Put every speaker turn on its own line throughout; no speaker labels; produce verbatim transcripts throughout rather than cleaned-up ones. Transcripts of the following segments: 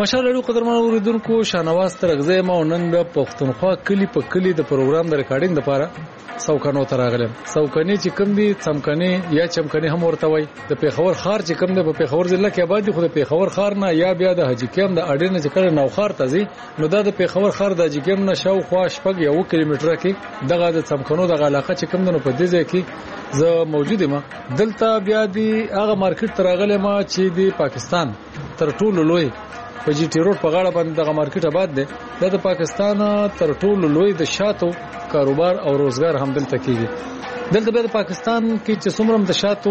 ماشاءالله ډېر قدرمن اوریدونکو شاهنواز ترغزی ما نن د پښتونخوا کلی په کلی د پروګرام د ریکارډینګ لپاره سوکانو ته راغلم. سوکاني چې کوم دي څمکني یا چمکني هم ورته وای. د پیښور ښار چې کوم دی په پیښور ضلع کې آباد دي، خو د پیښور ښار نه یا بیا د حاجی کیم د اډې نه چې کله نوخار ته ځي نو دا د پیښور ښار د حاجی کیم نه شاوخوا شپږ یو کیلومتره کې دغه د څمکنو د علاقه چې کوم دی نو په دې ځای کې زه موجود یم. دلته بیا دی هغه مارکیټ ته راغلم چې د پاکستان تر ټولو لوی په جی ټی روډ په غاړه باندې دغه مارکیټ آباد دی. دا د پاکستان تر ټولو لوی د شاتو کاروبار او روزګار هم دلته کیږي. دلته به د پاکستان کې چې څومره د شاتو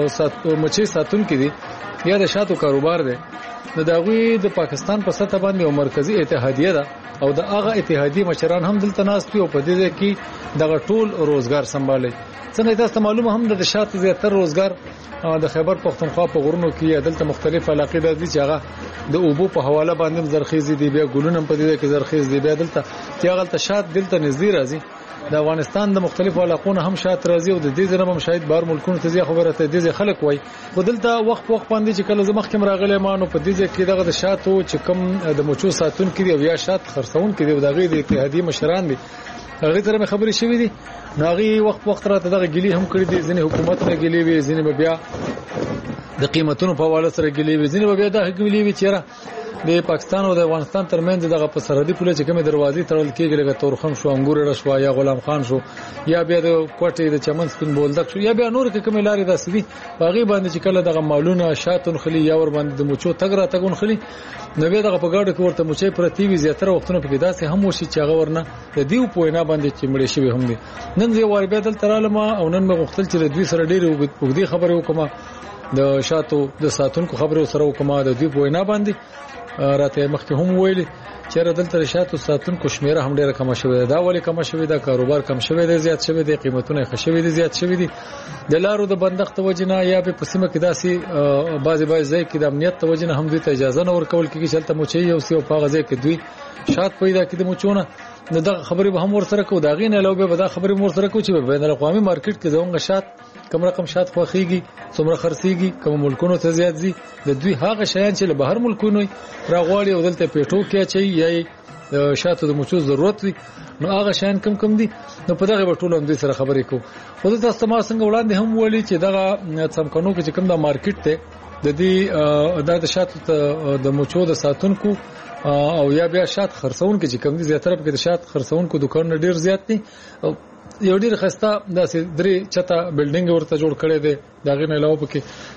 مچي ساتونکو دي یا د شاتو کاروبار دی، نو دا غوي د پاکستان په سطح باندې یو مرکزی اتحادیه ده او د هغه اتحادیه مشران هم دلته ناست دي او په دې کې دغه ټول روزګار سمبالي. څنګه تاسو معلومه هم د شاتو زیاتره روزګار د خیبر پختونخوا په غرونو کې دلته مختلف علاقې دي چې هغه د اوبو په حواله باندې زرخیز دي، بیا ګلونه په دې کې زرخیز دي، بیا دلته چې هغه ته شات دلته نږدې راځي. د افغانستان د مختلفو علاقو نه هم شات راځي او د دې ځنه هم شاید بار ملکونو ته ځي خبره ته دې خلک وای. خو دلته وخت وخت باندې چې کله زمخ کې راغلی ما نو په دې کې دغه د شاتو چې کم د مچو ساتون کې دی یا شات خرڅون کې دی دغه د اتحادیه مشران دي هغه ترې خبرې شوې دي. نو هغه وخت وخت راته دغه ګلی هم کړی دي، ځینې حکومت نه ګلی وي، ځینې بیا د قیمتونو په حواله سره ګلی وي، ځینې بیا د ګلی وي چې د پاکستان او د افغانستان ترمنځ دغه په سرحدي پوله چې کومه دروازې تړل کېږي لکه تورخم شو، انګور رشوا یا غلام خان شو، یا بیا د کوټې د چمن سپین بولدک شو، یا بیا نور کومه لارې داسې دي باغې باندې چې کله دغه مالونه شاتون خلی یا ور باندې د مچو تګ را تګون خلی نو بیا دغه په ګاډو کې ورته مچې پرتی وي. زیاتره وختونه په داسې هم وشي چې هغه ورنه د دیو پوینا باندې چې مړې شوی هم دي. نن زه وار بیا دل ترالم او نن مې غوښتل چې د دوی سره ډېر وګړي خبرې وکم، د شاتو د ساتونکو خبرې سره وکم، د دوی پوینا باندې راته مخکې هم ویلي چې دلته شاتو ساتونکو شمیره هم ډیره کم شوې ده. دا ولې کم شوې ده؟ کاروبار کم شوې ده، زیات شوې ده، قیمتونه خښوي دي، زیات شوې دي. د لارو د بندښت وجنه یا په پسمه کې داسي بعضي بعضي ځای کې د امنیت وجنه هم دوی ته اجازه نه ورکول کېږي چې تل موچي یو سی او په غزه کې دوی شات پیدا کړي موچونه. نو دا خبرې به هم ورسره کو دا غینه لو به دا خبرې مور سره کو چې په بین الاقوامي مارکیټ کې زموږ شات کوم رقم شات خوخيږي، څومره خرڅيږي، کوم ملکونو ته زیات دي، د دوی هغه شیان چې له بهر ملکونو راغواړي او دلته پیټو کې چې یا شاتو د مچو ضرورت وي نو هغه شیان کم کم دي. نو په دغه ټولو هم دوی سره خبرې کو. خو د تاسو ما څنګه وړاندې هم ولي چې دغه څمکنو کې چې کوم د مارکیټ ته د دې د شاتو د مچو د ساتونکو او یا بیا شات خرڅون کې چې کوم دي زیاتره په کې د شات خرڅونکو دکانونه ډیر زیات دي. یو ډیر خسته داسې درې چته بلډینګ ورته جوړ کړي دي، دا غنه علاوه پکې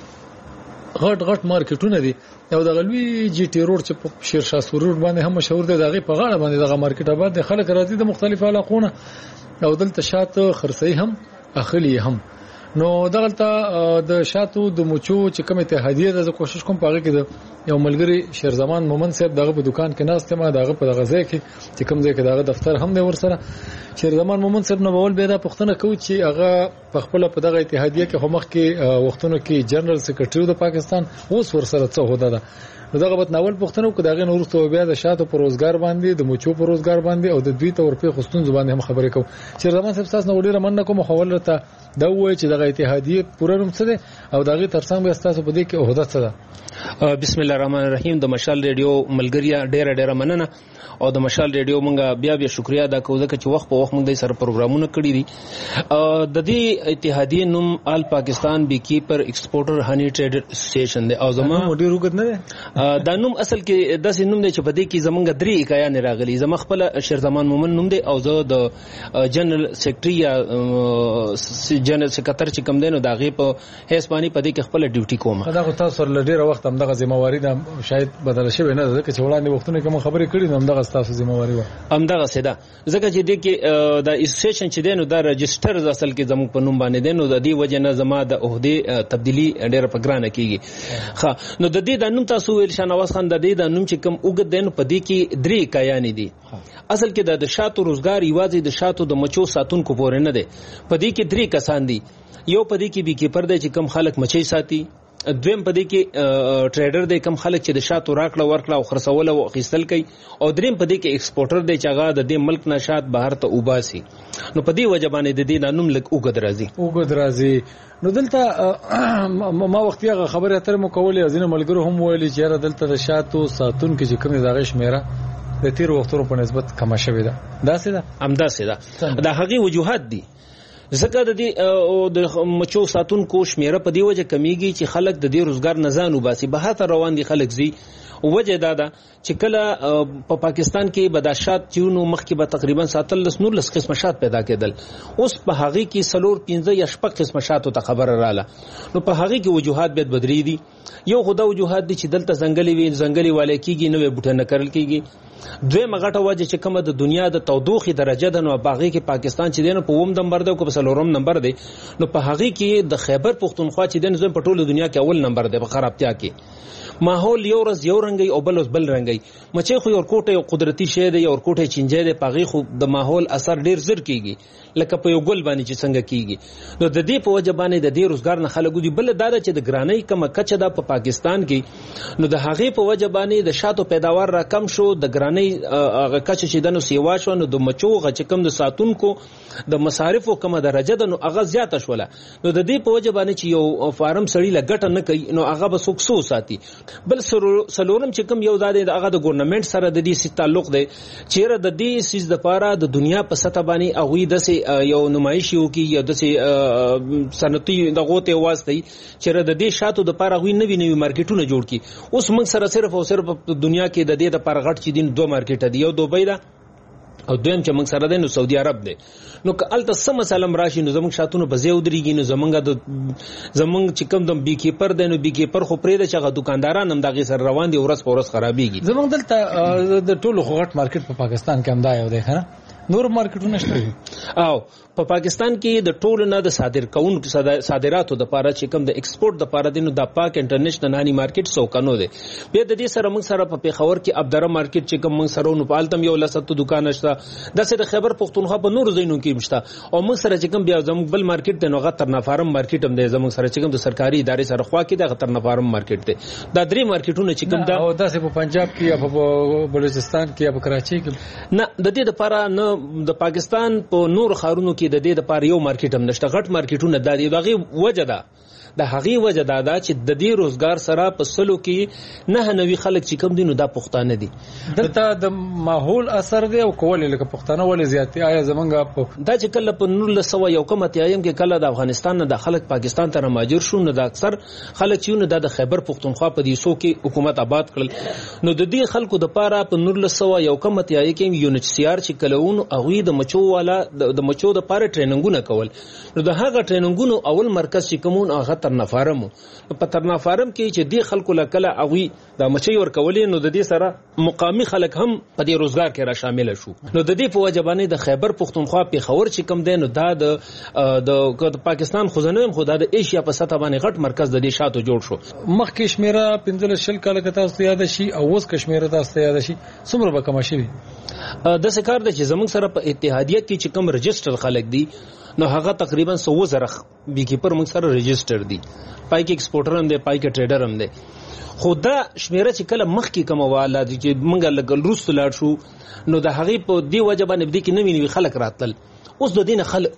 غټ غټ مارکیټونه دي. یو د غلوی جی ټی روډ چې په شیرشاه سرور باندې هم مشهور دی، دغه په غاړه باندې دغه مارکیټ آباد دي، خلک راځي د مختلفو علاقونو او دلته شات خرڅي هم اخلي هم. نو دغلته د شاتو د مچو چې کوم اتحادیه د کوشش کوم پاره کې د یو ملګری شیرزمان مومن صاحب دغه په دکان کې ناست ما دغه په دغه ځای کې چې کوم ځای کې دغه دفتر هم دی ورسره. شیرزمان مومن صاحب نو بول به دا پښتنه کوي چې هغه په خپل په دغه اتحادیه کې همخ کې وختونو کې جنرال سیکریټری د پاکستان اوس ورسره څه هوده ده. نو دغه بت ناول پښتنو کې دغه نورسته بیا د شاتو پر روزګار باندې د مچو پر روزګار باندې او د دوی تور په خصوصي زبان هم خبرې کوي. شیرزمان صاحب تاسو نو ډیره مننه کوم خبره ته دا وایي چې دغه اتحادیه پوره نوم څه ده او دغه ترڅنګ به تاسو په دې کې عہده څه ده.
بسم الله الرحمن الرحیم. د مشال ریډیو ملګریا ډیره ډیره مننه او د مشال ریډیو مونږه بیا بیا شکریا ادا کوو ځکه چې وخت په وخت مونږ د سره پروګرامونه کړی دي. د دې اتحادیه نوم آل پاکستان بی کیپر ایکسپورټر هنی ټریډر اسوسییشن دی او زموږ
ډیر وګت نه دی.
دا نوم اصل کې داسې نوم دی چې په دې کې زمونږ درې اکایان راغلي. زما خپل شیرزمان مومن نوم دی او زه د جنرال سیکریټری یا جنرال سیکریټر چې کوم دی نو دا غي په هسپاني په دې کې خپل ډیوټي کوم.
دا خو تاسو له ډیره وخت هم دغه ذمہواری دا شاید بدل شي نه ځکه چې وړاندې وختونه کوم خبرې کړې نو دغه تاسو ذمہواری و
هم دغه سیده ځکه چې دې کې د اسوسییشن چې دی نو دا رجستر اصل کې زموږ په نوم باندې دی نو د دې وجه نه زما د عہده تبدیلی ډیره پګرانه کیږي. ښه نو د دې د نوم تاسو ویل شاهنواز خان د دې د نوم چې کوم وګد دین په دې کې درې کایان دي. اصل کې د شاتو روزګار یوازې د شاتو د مچو ساتونکو پورې نه دی، په دې کې درې کسان دي. یو په دې کې بي کیپر دی چې کم خلک مچي ساتي، دویم په دې کې ټریډر دی کم خلک چې د شاتو راکړه ورکړه او خرڅول او اخیستل کوي او دریم په دې کې ایکسپورټر دی چې هغه د دې ملک نه شات بهر ته وباسي نو په دې وجه باندې د دې نوم لږ اوږد راځي
اوږد راځي نو دلته ما وختي هغه خبره اترې مو کولې ځینې ملګرو هم ویلي چې یاره دلته د شاتو ساتون کې چې کومې د هغې شمېره د تېرو وختونو په نسبت کمه شوې ده داسې ده
همداسې ده د هغې وجوهات دي ځکه د دې د مچو ساتونکو شمیره په دې وجه کمیږي چې خلک د دې روزګار نه ځان وباسي بهر ته روان دي خلک ځي وجه دا ده چې کله په پاکستان کې به دا شات چېونو مخکې به تقریبا ساتلس نولس قسمه شات پیدا کېدل اوس په هغې کې څلور پنځه یا شپږ قسمه شاتو ته خبره راله نو په هغې کې وجوهات باید بدري دي یو خو دا وجوهات دي چې دلته ځنګلې وي ځنګلې والی کېږي نوې بوټه نه کرل کېږي دویمه غټه وجه چې کومه د دنیا د تودوخې درجه ده نو په هغې کې پاکستان چې دی نو په اووم نمبر دی او که په څلورم نمبر دی نو په هغې کې د خیبر پښتونخوا چې دی نو په ټوله دنیا کې اول نمبر دی په خرابتیا کې ماحول یو ورځ یو رنګي او بل ورځ بل رنګي مچۍ خو یو ورکوټی یو قدرتي شی دی یو ورکوټی چینجی دی په هغې خو د ماحول اثر ډېر زر کېږي لکه په یو ګل باندې چې څنګه کېږي نو د دې په وجه باندې د دې روزګار نه خلک وځي بله دا ده چې د ګرانۍ کومه کچه ده په پاکستان کې نو د هغې په وجه باندې د شاتو پیداوار را کم شو د ګرانۍ هغه کچه چې ده نو سیوا شوه نو د مچو هغه چې کوم د ساتونکو د مصارفو کومه درجه ده نو هغه زیاته شوله نو د دې په وجه باندې چې یو فارم سړي له ګټه نه کوي نو هغه به څوک څو ساتي بل سلورم چې کوم یو دا دی هغه د ګورنمنټ سره د دې سیس تعلق دی چیرې د دې سیس دپاره د دنیا په سطح باندې هغوی داسې یو نمایش وکړي یا داسې صنعتي دغو ته یې واستوي چیرې د دې شاتو دپاره هغوی نوي نوي مارکیټونه جوړ کړي اوس موږ سره صرف او صرف په دنیا کې د دې دپاره غټ چې دي دوه مارکیټه دي یو دوبۍ ده او دویم چې موږ سره دی نو سعودي عرب دی نو که هلته څه مسله راشي نو زموږ شاتونه په ځای ودرېږي نو زموږ د زموږ چې کوم د بي کیپر دی نو بي کیپر خو پرېږده چې هغه دوکانداران هم د هغې سره روان دي ورځ په ورځ خرابېږي
زموږ دلته د ټولو خو غټ مارکیټ په پاکستان کې همدا یو دی ښه نه نور مارکیټونه شته
او په پاکستان کې د ټولو نه د صادر کوونکو صادراتو دپاره چې کوم د ایکسپورټ دپاره دی نو دا پاک انټرنیشنل نانی مارکیټ سوکانو دی بیا د دې سره موږ سره په پېښور کې ابدره مارکیټ چې کوم موږ سره نو په هلته هم یو لس اتو دوکانه شته داسې د خیبر پښتونخوا په نورو ځایونو کې هم شته او موږ سره چې کوم بیا زموږ بل مارکیټ دی نو هغه ترنافارم مارکیټ هم دی زموږ سره چې کوم د سرکاري ادارې سره خوا کې دی هغه ترنافارم مارکیټ دی دا درې مارکیټونه چې کوم دا
او داسې په پنجاب کې یا په بلوچستان کې یا په کراچۍ کې
نه د دې دپاره نه د پاکستان په نورو ښارونو کې د دې دپاره یو مارکیټ هم نشته غټ مارکیټونه دا دي د هغې وجه ده د هغې وجه دا ده چې د دې روزګار سره په سلو کې نهه نوي خلک چې کوم دي نو دا پښتانه دي
دلته د ماحول اثر دی او کولې لکه پښتانه ولې زیات دي آیا زمونږ په
دا چې کله په نولس سوه یو کم اتیایم کې کله د افغانستان نه د خلک پاکستان ته رامهاجر شو نو د اکثر خلک چې نو دا د خیبر پښتونخوا په دې سو کې حکومت آباد کړل نو د دې خلکو دپاره په نولس سوه یو کم اتیا کې یو ایچ سی آر چې کله و نو هغوی د مچو والا د مچو دپاره ټریننګونه کول نو د هغه ټریننګونو اول مرکز چې کوم و هغه ترنافارم په ترنافارم کې چې دې خلکو له کله هغوی د مچۍ ورکولې نو د دې سره مقامي خلک هم په دې روزګار کې را شامله شو نو د دې په وجه باندې د خیبر پښتونخوا پېښور چې کوم دی نو دا د د پاکستان خو زه نه یم خو دا د ایشیا په سطح باندې غټ مرکز د دې شاتو جوړ شو
مخکې شمېره پنځلس شل کاله که تاسو ته یاده شي او اوس که شمېره تاسو ته یاده شي څومره به کمه شوي
داسې کار دی چې زموږ سره په اتحادیه کې چې کوم رجسټر خلک دي نو هغه تقریبا سوه زره بي کیپر موږ سره رجسټر دي پای کې ایکسپورټر هم دی پای کې ټریډر هم دی خو دا شمېره چې کله مخکې کومه واله چې موږ لږ وروسته لاړ شو نو د هغې په دې وجه باندې دې کې نوي نوي خلک راتلل اوس د دې نه خلک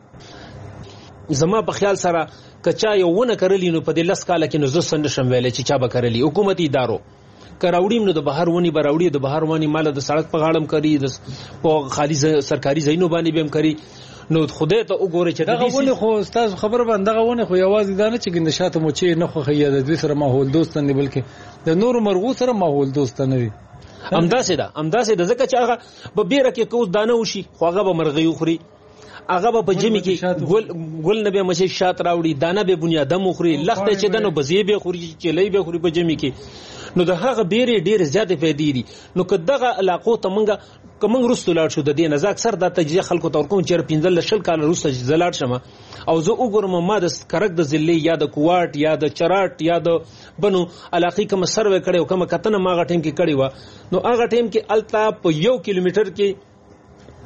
وځي زما په خیال سره که چا یو ونه کرلي نو په دې لس کاله کې نو زه څه نشم ویلی چې چا به کرلي حکومتي ادارو که راوړي نو د بهر ونې به راوړي د بهر ونې ماله د سړک په غاړه هم کري په خالي سرکاري ځایونو باندې به هم کري نو خدای ته وګورئ چې
دغه ونې خو ستاسو خبره باندې دغه ونې خو یوازې دا نه چې ګنده شاته مچۍ نه خوښوي یا د دوی سره ماحول دوست نه دي بلکې د نورو مرغو سره ماحول دوست نه دي
همداسې ده همداسې ده ځکه چې هغه په بیره کې که اوس دانه وشي خو هغه به مرغۍ وخوري هغه به په جمي کې ګل ګل نه به مچۍ شات راوړي دانه به بنیادم وخوري لښته چې ده نو بزې به خوري چیلۍ به خوري په جمي کې نو د هغه بیرې ډېرې زیاتې فایدې دي نو که دغه علاقو ته موږ که موږ وروسته لاړ شو د دې نه زه اکثر دا تجزیه خلکو ته ورکوم چېرې پنځلس شل کاله وروسته چې زه لاړ شم او زه وګورم ما د کرک د ضلعې یا د کوواټ یا د چراټ یا د بنو علاقې کومه سروې کړې او کومه کتنه ما هغه ټایم کې کړې وه نو هغه ټایم کې هلته په یو کیلومیټر کې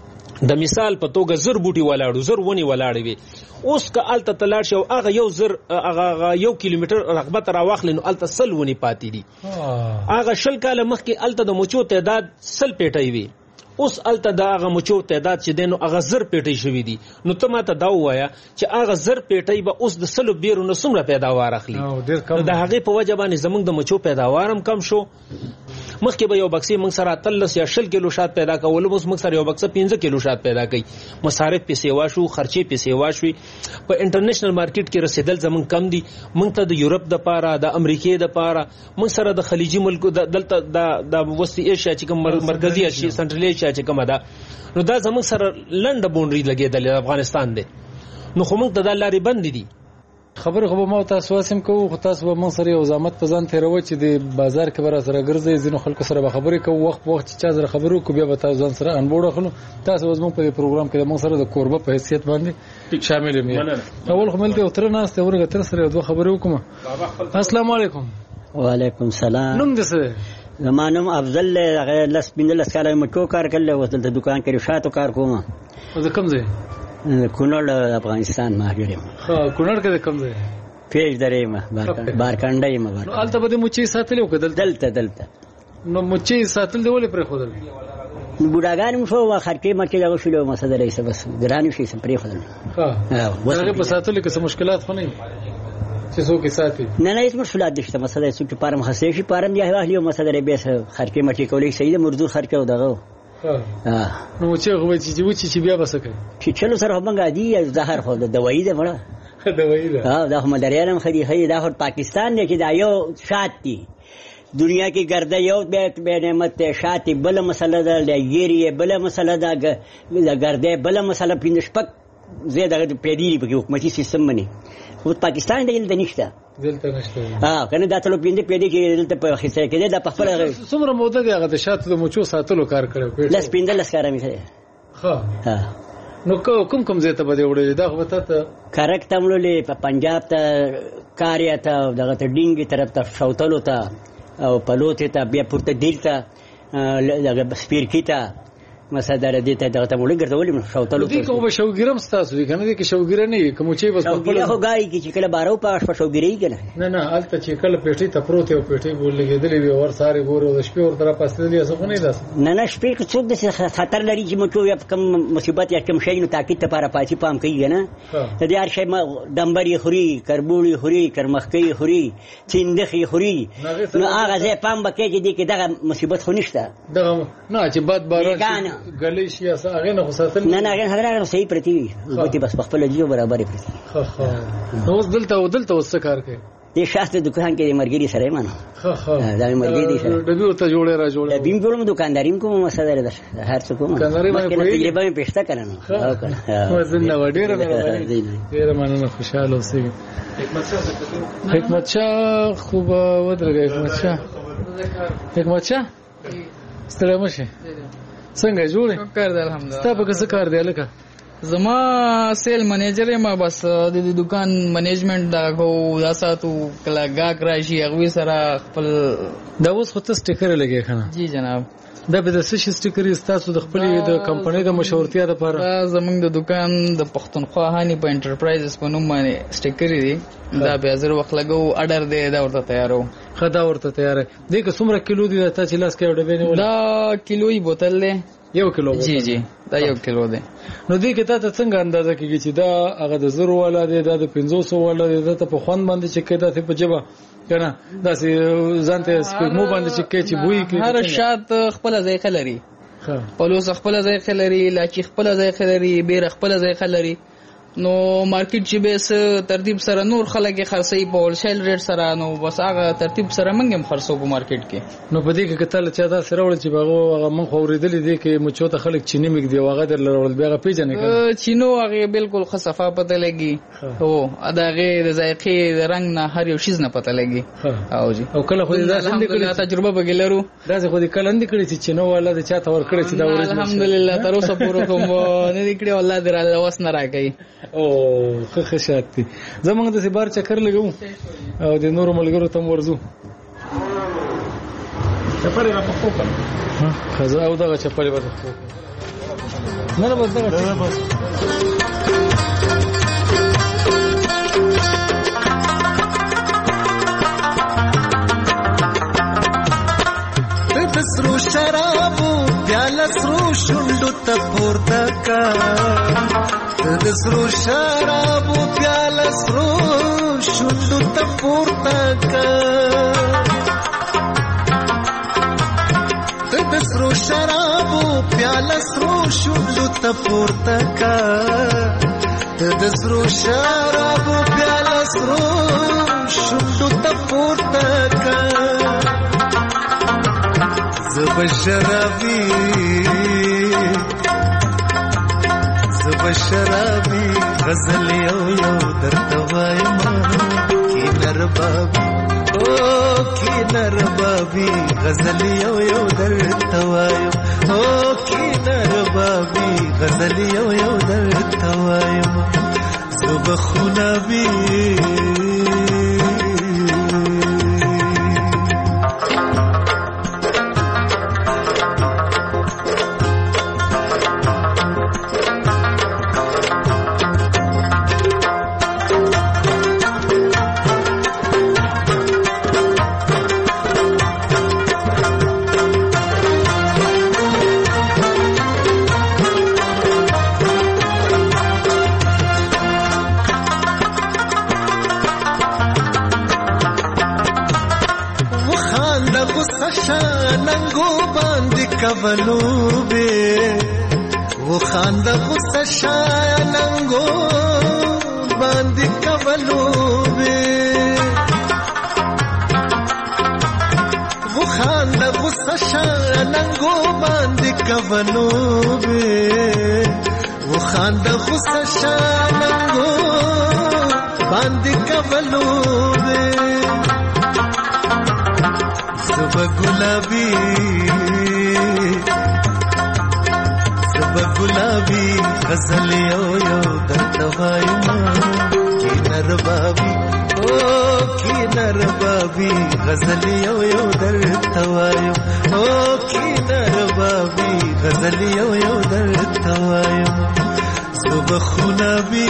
د مثال په توګه زر بوټي ولاړو زر ونی ولاړې وي اوس که الته تلاړ شي او هغه یو زر هغه یو کیلومتر رغبت راواخلي نو الته سل ونی پاتې دي هغه شل کاله مخکې الته د مچو تعداد سل پیټی وي اوس الته د هغه مچو تعداد چې دی نو هغه زر پیټی شوي دي نو ته ماته دا ووایه چې هغه زر پیټی به اوس د سلو بیرو نه څومره پیداوار اخلي نو د هغې په وجه باندې زموږ د مچو پیداوار هم کم شو مخکې به یو بکسې موږ سره اتلس یا شل کیلو شات پیدا کولو اوس موږ سره یو بکسه پنځه کیلو شات پیدا کوي مصارف پې سیوا شو خرچې پې سیوا شوي په انټرنیشنل مارکیټ کې رسېدل زموږ کم دي موږ ته د یورپ دپاره د امریکې دپاره موږ سره د خلیجي ملکو دلته د وسطي ایشیا چې کوم مرکزي ایشیا سنټرل ایشیا چې کومه ده نو دا زموږ سره لنډه بونډري لګېدلې افغانستان دی نو خو موږ ته دا لارې بندې دي
خبر خو به ما تاسو واسم کوو خو تاسو به موږ سره یو زحمت په ځان تېروئ چې د بازار کې به را سره ګرځئ ځینو خلکو سره به خبرې کوو وخت په وخت چې چا سره خبرې وکړو بیا به تاسو ځان سره انبوړ اخلو تاسو به زموږ په دې پروګرام کې د موږ سره د کوربه په حیثیت باندې شامل یې اول خو ملته یو تره ناست دی ورګه تر سره یو دوه خبرې وکړم السلام علیکم
وعلیکم السلام
نوم دې څه
زما نوم افضل هغه لس پنځلس کاله مچو کار کړی اوس دلته دکان کې شاتو کار کوم
زه کوم ځای
کونړ افغانستان مهاجر یم
ها کونړ کې کوم ځای
پیج درې ما بارکنډه یم
نو البته به مچي ساتل او کدل
دلته دلته
نو مچي ساتل دی ولې پر خودل
بوډاګان مو شو خرکې مچي دغه شلو مسله رئیس بس ګرانی شي سم پر خودل
ها هغه په ساتل کې څه مشکلات خو نه چې څوک ساتي
نه نه هیڅ مشکلات نشته مسله چې پارم خاصه شي پارم یا واهلی مسله به خرکې مچي کولې صحیح مرزو خرکې او دغه
ها نو چې هغه چې چې بیا بسکه
چې چلو سره هم غادي زهر خو د دوايي ده مړه
دوايي ده
ها دا هم دريالم خدي خدي دا پاکستان دی چې دا یو شات دی دنیا کې ګرځي یو به نعمت شات بل مسله ده لګيري بل مسله ده ګرځي بل مسله پینځ پک زیاده پیډيري په حکومتي سیستم باندې او پاکستان دی دلته نشته
دلته نشته
ها کنه دا ټول پیډي پیډي کې دلته په خسته کې دا په خپل
څومره موده دی هغه د شات د مچو ساتلو کار کړو
لس پینځلس کار مې کړی
ها ها نو کوم کوم ځای ته بده وړل دا خو ته
کرک تملولې په پنجاب ته کاریا ته دغه ته ډینګي طرف ته شوتلو ته او پلوت ته بیا پورته دیل ته دغه سپیر کیته مسادره دې ته دغه ته مولې ګرځولې شوتلو
دې کوم شوګیرم ستاسو دي کنه دې کې شوګیره نه کوم چې بس
خپل هو غاړي کې چې کله بارو پاش په شوګیري کنه
نه نه الته چې کله پیټي ته پروت یو پیټي بول لګېدلې وي ور ساري ګورو د شپې ور طرف پاستلې څه نه داس
نه نه شپې کې څوک د خطر لري چې مچو یا کم مصیبت یا کم شي نو تاکید ته پاره پاتې پام کوي نه ته دې هر شي دمبري خوري کربوړي خوري کرمخکي خوري چیندخي خوري نو هغه ځای پام بکې چې دې کې دغه مصیبت خو نشته
دغه نه چې باد باران غلې شي هغه نه خصاتل
نه نه هغه هغه صحیح پرتی وي ګوتې بس خپل جیو برابر پرتی
خو خو نو دلته ودلته وسه کار کوي
دې شاته دکان کې مرګري سره مانه
خو خو
دا مرګري سره
ډبي ورته جوړه را جوړه
ډبي کوم دکانداریم کوم مسله ده هر څه کوم
دکانداري باندې
تجربه مې پېښته کړم او کړه
وزن وړه ډېر مننه خوشاله اوسئ حکمت شاه خوب ودرګه حکمت شاه حکمت شاه ستړی مشه څنګه جوړه
کار دی الحمدلله
تاسو به څه کار دی لکه
زما سیل منیجر یم بس د دکان منیجمنت دا کو دا ساتو کله گاک راشي هغه سره خپل
دا اوس خو ته سټیکر لګی کنه
جی جناب
دا به د سشي سټیکر تاسو د خپل د کمپنۍ د مشورتیا لپاره
زمونږ د دکان د پښتونخوا هاني په انټرپرایزز په نوم باندې سټیکر دی دا به زر وخت لګو اډر دی دا ورته تیارو
خدا ورته تیار دی که څومره کیلو دی ته چې لاس کې ډبې نه
دا کیلوې بوتل دی
یو کیلو
جی جی دا یو کیلو دی
نو دې کې ته څنګه اندازه کیږي چې دا هغه د زر والا دی دا د پنځوس والا دی دا ته په خوان باندې چې کېدا ته په جبا کنه دا سي ځانته سپګمو باندې چې کې چې بوې کې
هر شات خپل ذایقه لري
ها
پلوس خپل ذایقه لري لاچی خپل ذایقه لري بیر خپل ذایقه لري نو مارکیټ چې به ترتیب سره نور خلک خرڅي په هولسیل ریټ سره نو بس هغه ترتیب سره منګم خرڅو په مارکیټ کې
نو په دې کې کتل چې دا سره ول چې باغه من خو ورېدلې دي کې مچو ته خلک چینی مګ دی واغه در لرول بیا پیژنې
کړه چینو هغه بالکل خصفه پته لګي او اداغه د ذایقې د رنگ نه هر یو شیز نه پته لګي او جی
او کله خو دا څنګه کړی
تجربه بګلرو
دا خو دې کله اندې کړی چې چینو والا د چاته ور کړی چې دا ورې
الحمدلله تر اوسه پورې کوم نه دې کړی الله دې را لوس نه راکړي
او خه خشات دي زمونږ د سبار چکر لګو او د نورو ملګرو تم ورزو چپړې را پخو کړه ها خزا او دغه چپړې ورته نه بس دا بس
سرو شرابو پیاله سرو شونډو ته پورته کا د سرو شرابو پیاله سرو شونډو ته پورته کا د سرو شرابو پیاله سرو شونډو ته پورته کا د سرو شرابو پیاله سرو شونډو ته پورته کا زب شرابی زب شرابی غزل یو یو درته وایم کی نر بابی او کی نر بابی غزل یو یو درته وایم او کی نر بابی غزل یو یو درته وایم زب خونابی کولو به و خاند غصه شاننګو باندې کولو به و خاند غصه شاننګو باندې کولو به و خاند غصه شاننګو باندې کولو به زب گلابی गुलाबी गजल यो यो दर्दवायुमा की नर बाबी ओ की नर बाबी गजल यो यो दर्दवायु ओ की नर बाबी गजल यो यो दर्दवायु सुबह खुनाबी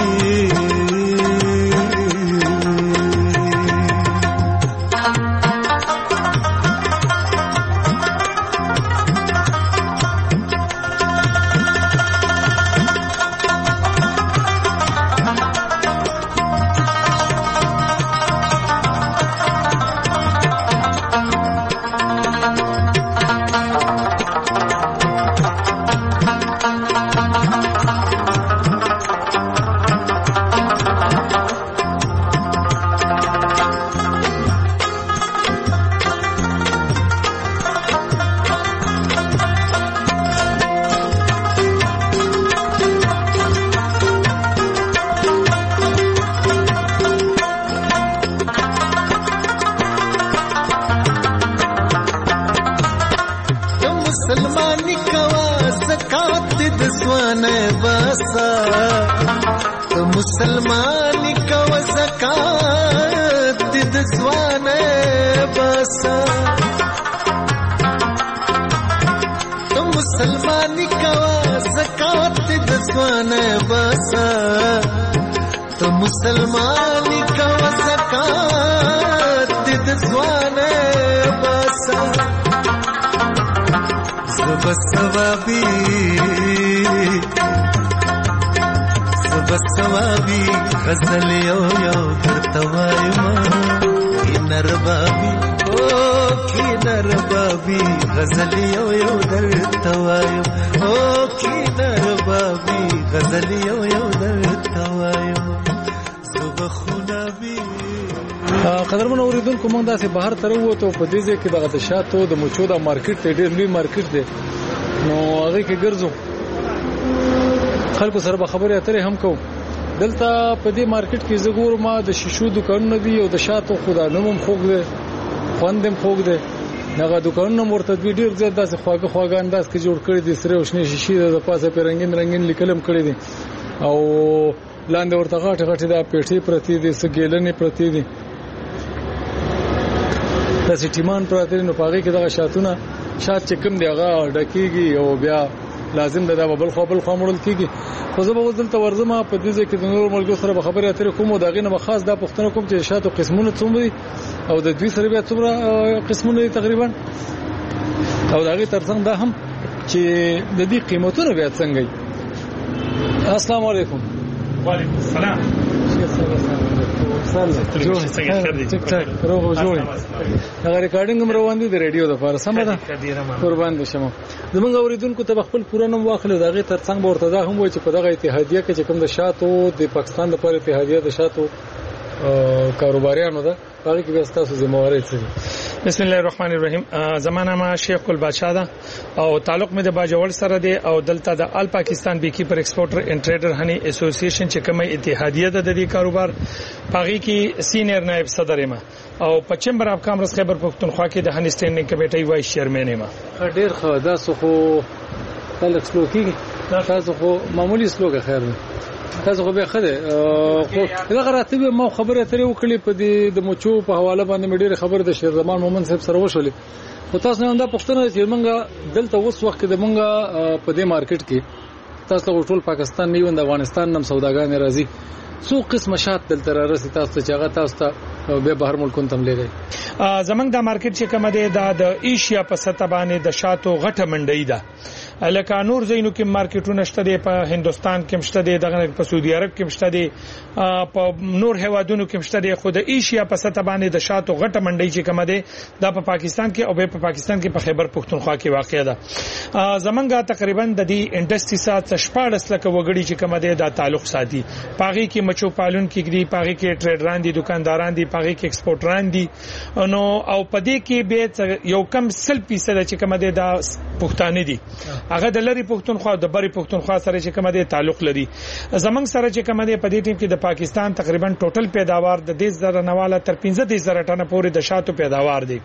मुसलमानी कवा ज़कात द ज़वाने बसा तो मुसलमानी कवा ज़कात द ज़वाने बसा तो मुसलमानी कवा ज़कात द ज़वाने बसा तो मुसलमानी कवा ज़कात द ज़वाने बसा सुबह सवाबी सुबह सवाबी गजल यो यो दर्दवायुमा की नर बाबी ओ की नर बाबी गजल यो यो दर्दवायु ओ की नर बाबी गजल यो यो दर्दवायु सुबह खुनाबी
قدرمن اوریدونکو موږ داسې بهر تر وته په دې ځای کې دغه د شاتو د مچو د مارکیټ ته ډېر لوی مارکیټ دی نو هغه کې ګرځو خلکو سره به خبرې اترې هم کوو دلته په دې مارکیټ کې زګور ما د شیشو دکانونه دي او د شاتو خدا نوم خوګ دی خوندم خوګ دی دغه دکانونه مرتد ډېر زیات داسې خواږه خواږه انداز کې جوړ کړی دي سره او شنه شیشې د پاسه په رنگین رنگین لیکلم کړی دي او لاندې ورته غاټه غاټه د پیټي پرتی دي سګیلنې پرتی دي د سټیمان پراته نو پاګه کې دغه شاتونه شات چې کوم دی هغه ډکیږي او بیا لازم ده د بل خو بل خو مړل کیږي خو زه به ودلته ورزم په دې ځکه د نور ملګرو سره خبرې اترې کوم او دغه نه خاص دا پښتنه کوم چې شاتو قسمونه څومره او د دوی سره بیا څومره قسمونه تقریبا او دغه ترڅنګ دا هم چې د دې قیمتونه بیا څنګه وي. السلام علیکم.
وعلیکم السلام.
روغ جوړ هغه ریکارډینګ هم روان دي د ریډیو لپاره سم ده قربان دي شمه زمونږ اوریدونکو ته خپل پوره نوم واخلو دغه ترڅنګ به ورته دا هم وایي چې په دغه اتحادیه کې چې کوم د شاتو د پاکستان لپاره اتحادیه د شاتو کاروباریانو ده هغه کې به تاسو ذمہواری څه.
بسم الله الرحمن الرحیم. زمانہ ما شیخ ګل بادشاہ دا او تعلق مې د باجوړ سره دی او دلته د آل پاکستان بیکیپر ایکسپورټر اینڈ ټریډر هنی اسوسییشن چې کومه اتحادیه ده د دې کاروبار پاغي کې سینیئر نائب صدر ما او په چمبر اف کامرس خیبر پختونخوا کې د هنی سټینډینګ کمیټې وایس چیرمن ما.
ډیر خو دا سخو تل سلوکي تاسو خو معمولی سلوک خیر نه تاسو خو به خده خو دا راته ما خبره ترې وکړې په دې د مچو په حواله باندې مې ډېر خبر د شیر زمان مومن صاحب سره وشولې خو تاسو نه دا پښتنه چې مونږه دلته اوس وخت کې د مونږه په دې مارکیټ کې تاسو ټول پاکستان نه وند افغانستان نم سوداګان راځي څو قسم شات دلته راسي تاسو چې هغه تاسو ته به بهر ملکونو تم لګي.
زمنګ دا مارکیټ چې کومه ده د ایشیا په سطح باندې د شاتو غټه منډي ده لکه نور زینو کې مارکیټونه شته دي په هندستان کې مشته دي دغه په سعودي عرب کې مشته دي په نور هوادونو کې مشته دي خو د ایشیا په سطح باندې د شاتو غټه منډي چې کومه ده دا په پاکستان کې او په پاکستان کې په خیبر پختونخوا کې واقع ده. زمنګ تقریبا د دې انډستری سات شپاړس لکه وګړي چې کومه ده د تعلق ساتي پاغي کې مچو پالون کې دي پاغي کې ټریډران دي دکانداران دي پاغي کې ایکسپورټران دي نو او پدې کې به یو کم سل فیصد چې کومه ده د پښتانه دي هغه د لری پښتونخوا د بری پښتونخوا سره چې کومه ده تعلق لري. زمنګ سره چې کومه ده په دې ټیم کې د پاکستان تقریبا ټوټل پیداوار د دې زره نواله تر پنځه زره ټنه پورې د شاتو پیداوار دي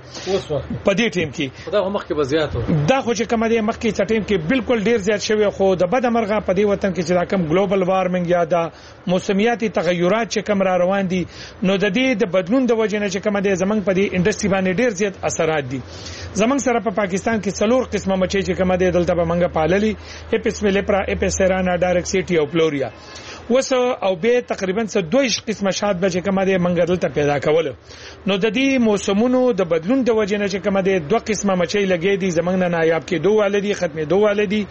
په دې ټیم کې.
دا مخکې بزیات
دا خو چې کومه ده مخکې چې ټیم کې بالکل ډیر زیات شوی خو د بد مرغه په دې وطن کې چې راکم ګلوبل وارمنګ یا د موسمیاتي تغیرات چې کوم را روان دي نو د دې د بدلون د وجې نه چې کومه ده زمنګ په دې انډستری باندې ډیر زیات اثرات دي. زمنګ سره په پاکستان کې څلور قسمه مچي چې کومه ده دلته به منګه پاللي اپس ملپرا اپسرانا ډایرکسیټي او فلوریا وسه او به تقریبا څه دویش قسمه شات به چې کومه ده منګه دلته پیدا کول نو د دې موسمونو د بدلون د وجې نه چې کومه ده دوه قسمه مچي لګې دي زمنګ نه نایاب کې دوه والدي ختمه دوه والدي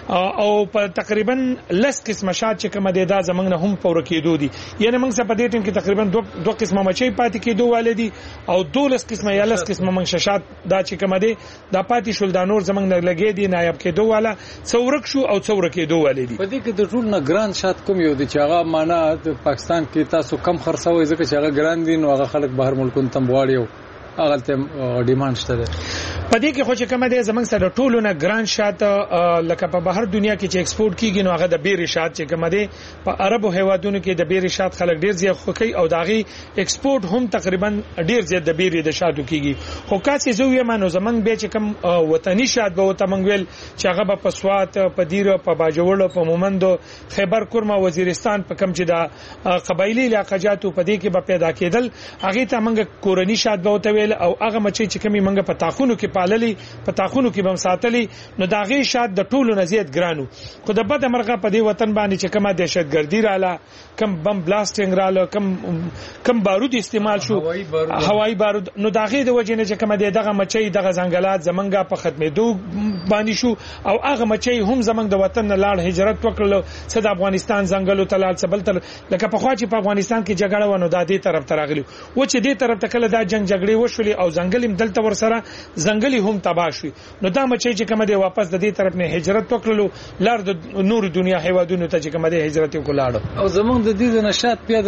او په تقریبا لس قسمه شات چې کومه ده دا زمنګ نه هم پور کېدو دي یعنی موږ په دې ټیم کې تقریبا دوه دوه قسمه مچي پاتې کېدو والدي او دولس قسمه یا لس قسمه منګ شات دا چې کومه ده دا پاتې شول دا نور زمنګ نه لګې دي نایاب کې دوه والا څورک شو او څورک کې دوه والدي.
په دې کې د ټول نه ګران شات کوم یو دي چې هغه معنا د پاکستان کې تاسو کم خرڅوي ځکه چې هغه ګران دي نو هغه خلک بهر ملکونو ته واړیو هغه ته ډیماند شته ده.
په دې کې خو چې کومه ده زمنګ سره ټولو نه ګران شات لکه په بهر دنیا کې چې ایکسپورټ کیږي نو هغه د بیري شات چې کومه ده په عربو هیوادونو کې د بیري شات خلک ډیر زیات خوکي او داغي ایکسپورټ هم تقریبا ډیر زیات د بیري د شاتو کیږي خو کاسي زو یې مانو زمنګ به چې کوم وطني شات به وته منګول چې هغه په سوات په دیر په باجوړ په مومندو خیبر کورما وزیرستان په کم چې د قبایلی علاقاجاتو په دې کې به پیدا کېدل هغه ته منګ کورنی شات به وته ویل او هغه مچي چې کمی منګ په تاخونو کې پاللي په تاخونو کې بم ساتلي نو داغه شات د ټولو نزيد ګرانو خو د بده مرغه په دې وطن باندې چې کومه دهشتګردي رااله کم بم بلاستینګ رااله کم کم بارود استعمال شو هوایي بارود نو داغه د وجې نه چې کومه دغه مچي دغه ځنګلات زمنګا په ختمېدو باندې شو او هغه مچي هم زمنګ د وطن نه لاړ هجرت وکړل صد افغانستان ځنګلو تلال سبل تل لکه په خوا چې په افغانستان کې جګړه ونه د دې طرف ته راغلی و چې دې طرف ته کله دا جنگ جګړې وشولې او ځنګلیم دلته ور سره ځنګلي هم تباہ شو نو دا مچي چې کومه دی واپس د دې طرف نه هجرت وکړلو لار د نور دنیا هیوادونو ته چې کومه دی هجرت وکړاړو
او زمونږ د دې نشاط په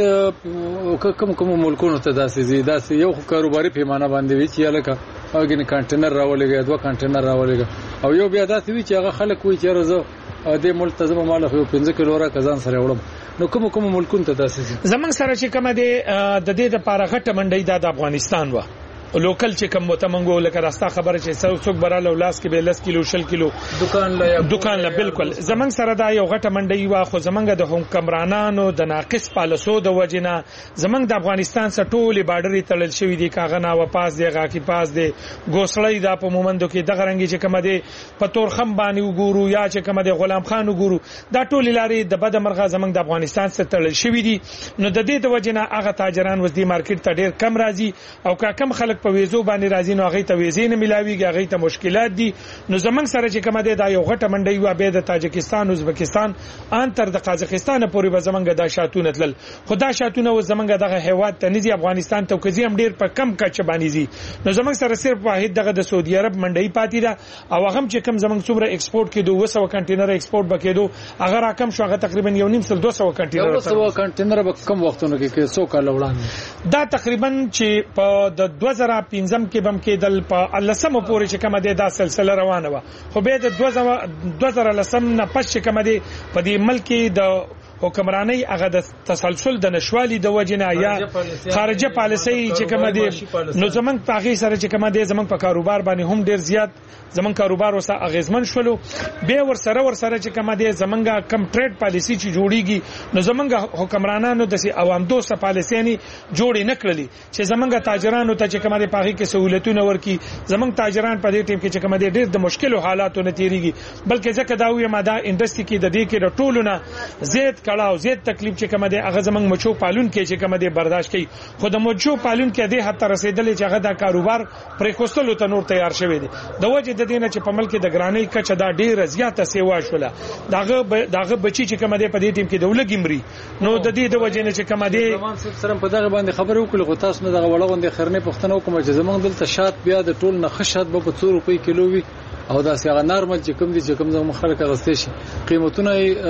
د کوم کوم ملکونو ته داسې زیاده یو کاروباري پیمانه باندې وی چې لکه اګین کانټینر راولېږي دوه کانټینر راولېږي او یو بیا داسې وی چې هغه خلک وی چې راځو د ملتزم مال خو پنځه کیلو را کزان سره وړم نو کوم کوم ملکونو ته داسې
زمنګ سره چې کومه دی د دې د پاره غټه منډي د افغانستان و لوکل چې کوم متمنګو لکه راستا خبره چې څوک براله ولاس کې به لس کیلو شل کیلو
دکان لا
دکان لا بالکل زمنګ سره دا یو غټه منډي وا خو زمنګ د حکمرانانو د ناقص پالیسو د وجنه زمنګ د افغانستان سره ټولي بارډري تړل شوې دي کاغنا و پاس دی غاکی پاس دی ګوسړی دا په مومندو کې دغه رنګي چې کوم دی په تور خم باندې وګورو یا چې کوم دی غلام خان وګورو دا ټولي لاري د بد مرغه زمنګ د افغانستان سره تړل شوې دي نو د دې د وجنه هغه تاجران وځي مارکیټ ته ډیر کم راځي او کا کم خلک په ویزو باندې راځي نو هغه ته ویزې نه ملاويږي هغه ته مشکلات دي نو زمنګ سره چې کوم دی دا یو غټه منډي و به د تاجکستان او ازبکستان ان تر د قازقستان پورې به زمنګ د شاتونه تل خدا شاتونه و زمنګ دغه هیواد ته نزي افغانستان ته کوزي هم ډیر په کم کچ باندې زی نو زمنګ سره صرف واحد دغه د سعودي عرب منډي پاتې ده او هغه چې کم زمنګ څومره ایکسپورت کېدو وسو کنټینر ایکسپورت بکېدو هغه راکم شو هغه تقریبا یو نیم سل دوه سوه کنټینر
وسو کنټینر به کم وختونو کې څو کال وړاندې
دا تقریبا چې په د دوه زره پنځم کې بم کېدل په لسمه پورې چې کومه ده دا سلسله روانه و خو به د دوه زره لسم نه پس چې کومه ده په دې ملک د حکمرانی هغه د تسلسل د نشوالي د وجنه یا خارجه پالیسي چې کومه دي نو زمنګ په هغه سره چې کومه دي زمنګ په کاروبار باندې هم ډیر زیات زمنګ کاروبار وسه اغیزمن شولو به ور سره ور سره چې کومه دي زمنګ کم ټریډ پالیسي چې جوړیږي نو زمنګ حکمرانانو د سي عوام دوسه پالیسي نه جوړې نکړلې چې زمنګ تاجرانو ته چې کومه دي پاغي کې سہولتونه ورکي زمنګ تاجران په دې ټیم کې چې کومه دي ډیر د مشکلو حالاتو نه تیریږي بلکې ځکه دا وي ماده انډستری کې د دې کې د ټولونه زیات کړهو زیات تکلیف چې کومه دي هغه زمنګ مچو پالون کې چې کومه دي برداشت کوي خو د مچو پالون کې د حتی رسیدلې چې هغه د کاروبار پرې کوستلو ته نور تیار شوی دی د وجه د دینه چې په ملک د ګرانۍ کچه دا ډیره زیاته سیوا شوله داغه داغه بچی چې کومه دي په دې ټیم کې د ولګمري نو د دې د وجه نه چې کومه دي
زمان سره په دغه باندې خبرې وکړو خو تاسو نه دغه وړاندې خرنه پښتنه کوم چې زمنګ دلته شات بیا د ټول نه خشات به په څو روپۍ کیلو وي او دا څنګه نارمل چې کوم دي چې کوم زموږ خلک غوښتي شي قیمتونه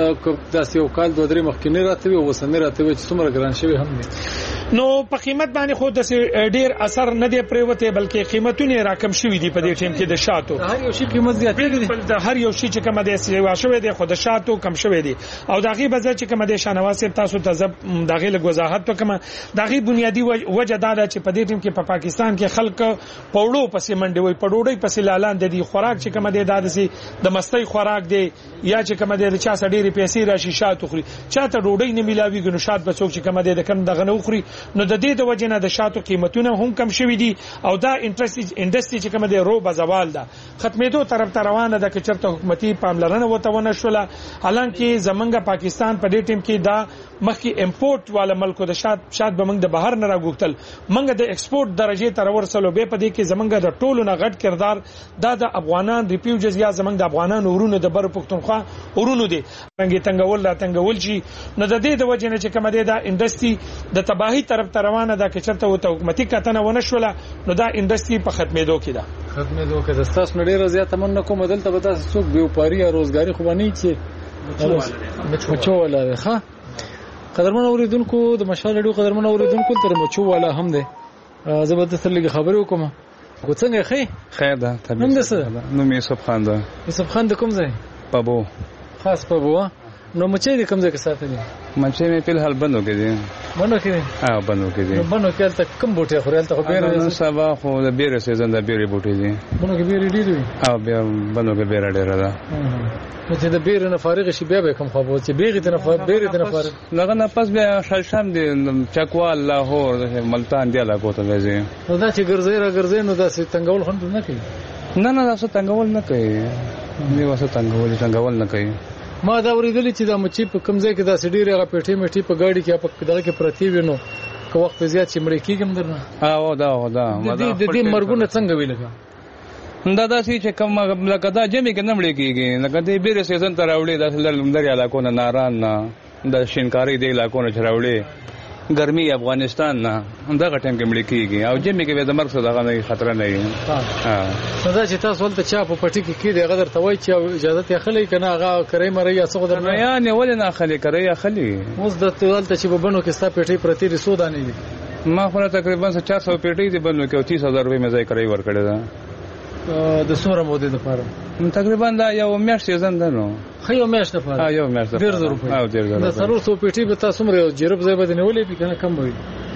دا یو کال دوه درې مخکې نه راته وي او وسنه راته وي چې څومره ګران شوی هم دي
نو په قیمت باندې خو د ډیر اثر نه دی پریوته بلکې قیمتونه راکم شوی دي په دې ټیم کې د شاتو
هر یو شی قیمت زیات دي
د هر یو شی چې کوم دي سیوا شوی دی خو د شاتو کم شوی دي او دغه بځ چې کوم دي شانواز تاسو ته زب دغه له وضاحت وکم دغه بنیادی وجه دا ده چې په دې ټیم کې په پا پاکستان کې خلک پوړو پسې منډي وي پړوړې پسې لالاند دي خوراک چې کوم دي دادسي د مستۍ خوراک دی یا چې کوم دي چا سړي پیسې راشي شات خوري چاته ډوډۍ نه ملاوي ګنو شات بچوک چې کوم دي د کم دغه نو خوري نو د دې د وجنه د شاتو قیمتونه هم کم شوي دي او دا انټرست انډستری چې کوم دي رو بزوال ده ختمېدو طرف ته روانه ده چې چرته حکومتي پاملرنه وته ونه شوله حالانکه زمونږ پاکستان په دې ټیم کې دا مخکې امپورټ والا ملکو د شات شات بمنګ د بهر نه راغوتل منګ د ایکسپورټ درجه تر ورسلو به په دې کې زمونږ د ټولو نه غټ کردار دا د افغانان ریپیوجز یا زمونږ د افغانان ورونو د بر پښتونخوا ورونو دي څنګه تنګول لا تنګول شي نو د دې د وجه نه چې کوم دی دا انډستری د تباہی طرف ته روانه ده چې چرته وته حکومتي کتنه ونه شوله نو دا انډستری په ختمېدو کې ده
ختمېدو کې د تاسو ډیره زیاته من کوم دلته به تاسو څوک بیوپاری یا روزګاری خو باندې چې مچو ولا ښه قدرمن اوریدونکو د مشال اډو قدرمن اوریدونکو تر مچو والا هم ده زبرد سره خبرې وکم کو څنګه خې
خیر ده
نوم دې څه
نو مې یوسف خان ده
یوسف خان د کوم ځای
پابو
خاص پابو نو مچې د کوم ځای کې ساتلې
مچې مې په حال بندو کې دي
بندو کې
ها بندو کې دي
بندو کې تل کوم بوټي خو رالته خو بیره
سبا خو د بیره سیزن د بیره بوټي دي
بندو کې بیره ډېر دي
او بیا بندو کې بیره ډېر ده
نو چې د بیره نه فارغ شي بیا به کوم خو چې بیره ته نه فارغ بیره ته نه فارغ
لغه نه پس بیا شلشم دي چکوال لاهور ملتان دی لا کوته وځي
نو دا چې ګرځي را ګرځي نو دا څه تنګول خون نه کوي
نه نه دا څه تنګول نه کوي نیو څه تنګول تنګول نه کوي
ما دا ورېدل چې دا مچې په کوم ځای کې دا سډيره غا پېټې میټې په گاډي کې په دغه کې پرتی وینو که وخت زیات چې مړ کېږم درنه
او دا او دا
د دې مرګونه څنګه ویلګا
دا داسې چې کوم لکه دا جمع کې نمړې کېږي لکه دې بیره سیزن ته راوړي داسې لندري علاقو نه ناران نه د شینکاری دی علاقو نه راوړي ګرمي افغانستان نه دا غټم کې مړ کېږي او جمع کې د مرګ څخه دغه خطر نه وي
ها دا چې تاسو ولته چا په پټي کې کې د غدر توي چې اجازه ته خلې کنه هغه کرے مری یا څه غدر
نه یا نه ولې نه خلې کرے یا خلې
اوس د ولته چې ببنو کې ستا پټي پرتی رسودانه دي
ما خو تقریبا چار سو پټي دي بنو کې تیس هزار روپے مې ځای کرے ور کړی دا
د سوره مودې لپاره
تقریبا دا یو میاشت سیزن ده نو
خو یو میاشت لپاره
ها یو میاشت
ډیر زر روپے
او ډیر زر
د سرور سو پټي به تاسو مره جرب ځای به نه ولې کنه کم وي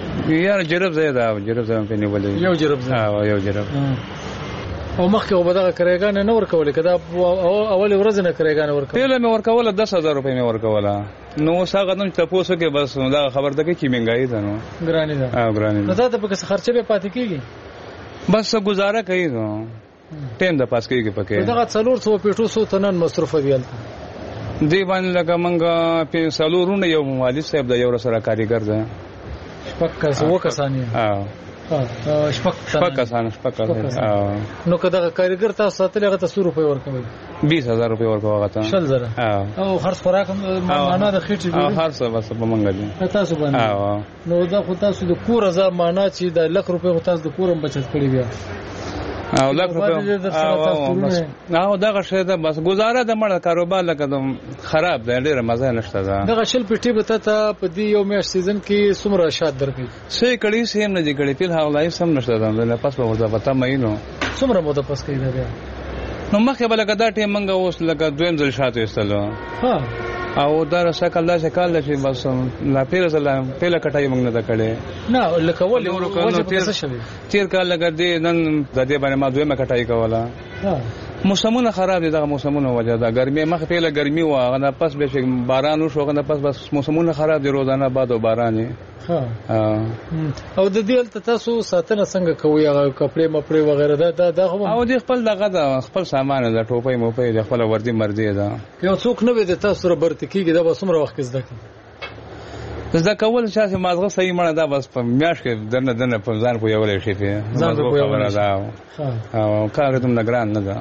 یار جرب زه دا جرب زه په نیولې
یو جرب زه
ها یو جرب
او مخکې وبدغه کرایګان نه ورکول کدا اول ورځ نه کرایګان ورکول
پیله مې ورکول دس هزار روپۍ مې ورکول نو ساغه نن تاسو کې بس دا خبر ده کې مهنګای ده نو
ګرانی ده ها ګرانی ده دا په څه خرچه به پاتې کیږي
بس گزاره کوي نو ټیم د پاس کېږي پکې
دا څلور سو پیټو سو تنن مصرف دی
دی باندې لکه منګه په سالورونه یو مالک صاحب د یو سره کاریګر ده
شپک سو کسانی
ها
شپک
شپک کسان شپک
نو کدا کاریګر تاسو ساتل هغه تاسو روپۍ ورکوي
بیس هزار روپۍ ورکوي هغه ته
شل زره او خرڅ خوراک معنا د خېټې
او هر څه بس په منګه دي
تاسو باندې نو دا خو تاسو د کور ازا معنا چې د لک روپۍ خو تاسو د کورم بچت کړی بیا
او لک روپۍ او دا غشه ده بس گزاره د مړ کاروبار لکه د خراب ده ډیره مزه نشته ده
دا شل پټي به ته په دې یو میاشت سیزن کې څومره شات درکې
سې کړي سیم نه دي کړي په هغه لای سم نشته ده نه پس په ورته پتا مې نو
څومره مو د پس کې ده
نو مخه بل کدا ټیم منګه اوس لکه دویم ځل شاته استلو
ها
او دا شکل دا شکل چې بس لا پیر زله پهله کټای موږ نه کړي
نه لکه ولې ورکو تیر شوی
تیر کال لګ دې نن د دې باندې ما دویمه کټای کوله ها موسمونه خراب دي دا موسمونه وجه دا ګرمي مخ پهله ګرمي و غنه پس به باران وشو غنه پس بس موسمونه خراب دي روزانه بعد باران
ها او د دې تاسو ساتنه څنګه کوي هغه کپڑے مپړې وغیرہ دا دا
او د خپل دغه د خپل سامان د ټوپۍ موپۍ د خپل وردی مردی دا
یو څوک نه وي د تاسو سره برت کیږي دا به څومره وخت زده کی
زده کول چې مازغه صحیح مړه دا بس په میاش کې دنه دنه په ځان په یولې شي په
ځان په یولې
دا او کار دم نه ګران نه ده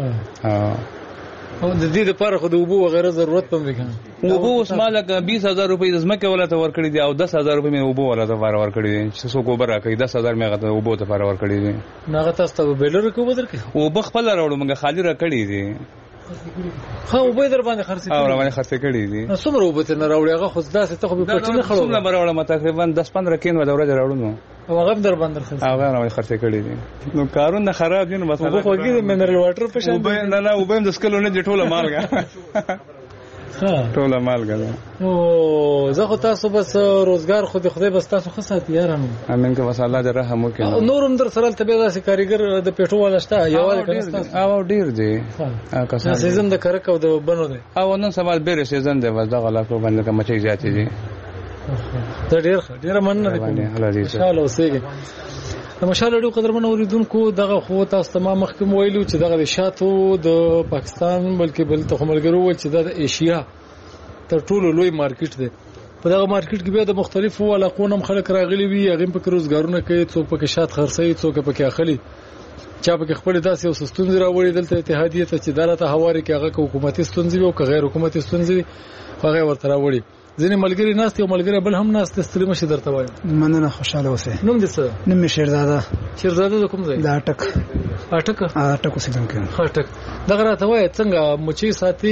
او د دې لپاره خو د اوبو وغیرہ ضرورت پم وکړ
اوبو اوس مالک بیس هزار روپۍ د زمکه ولته ورکړي دي او دس هزار روپۍ مې اوبو ولته فار ورکړي دي چې څو کوبر راکړي دس هزار مې غته اوبو ته فار ورکړي دي
ناغه تاسو ته بیلر کو بدر کې
او بخپل راوړو موږ خالی راکړي دي
خو وبې در باندې خرڅ
کړي او باندې خرڅ کړي دي
نو څومره وبته نه راوړي هغه خو داسې ته خو په پټ نه خړو
څومره راوړم تقریبا دس پندرہ کین و دوره راوړو نو
او هغه در باندې خرڅ
هغه راوړي خرڅ کړي دي نو کارونه خراب دي نو بس
خو خوږی منرال واټر په شان
نه نه وبم د سکلو نه ټوله مالګه ها ټوله مالګه
او زه خو تاسو بس روزګار خو د خدای بس تاسو خصات یارانو
امین که بس الله دې رحم وکړي
نورم در سره ته به داسې کاریګر د پیټو ولشته یوال کنه
او ډیر دی
ها که سیزن د کرک او د بنو دی
او نن سوال بیره سیزن دی بس دغه لا کو باندې کوم چې زیات دي
ته ډیر ډیر من نه دی
الله دې
انشاءالله اوسېږي د مشال ډیو قدرمن اوریدونکو دغه خو تاسو تمام محکم ویلو چې دغه شاتو د پاکستان بلکې بل ته ملګرو ول چې د ایشیا تر ټولو لوی مارکیټ دی په دغه مارکیټ کې بیا د مختلفو علاقو خلک راغلي وي هغه په روزګارونه کوي څوک په شات خرڅي څوک په اخلي چا په خپل داسې او ستونزې راوړي دلته اتحادیه ته چې دالته حواري کې هغه حکومتي ستونزې او غیر حکومتي ستونزې هغه ورته راوړي ځینې ملګری ناست یو ملګری بل هم ناست ستړي مشه درته وایم
مننه خوشاله اوسه
نوم دې څه
نوم شیرزاده
شیرزاده کوم ځای
دا ټک
اټک
اټک اوسیدونکو
اټک دغه راته وای څنګه مچي ساتي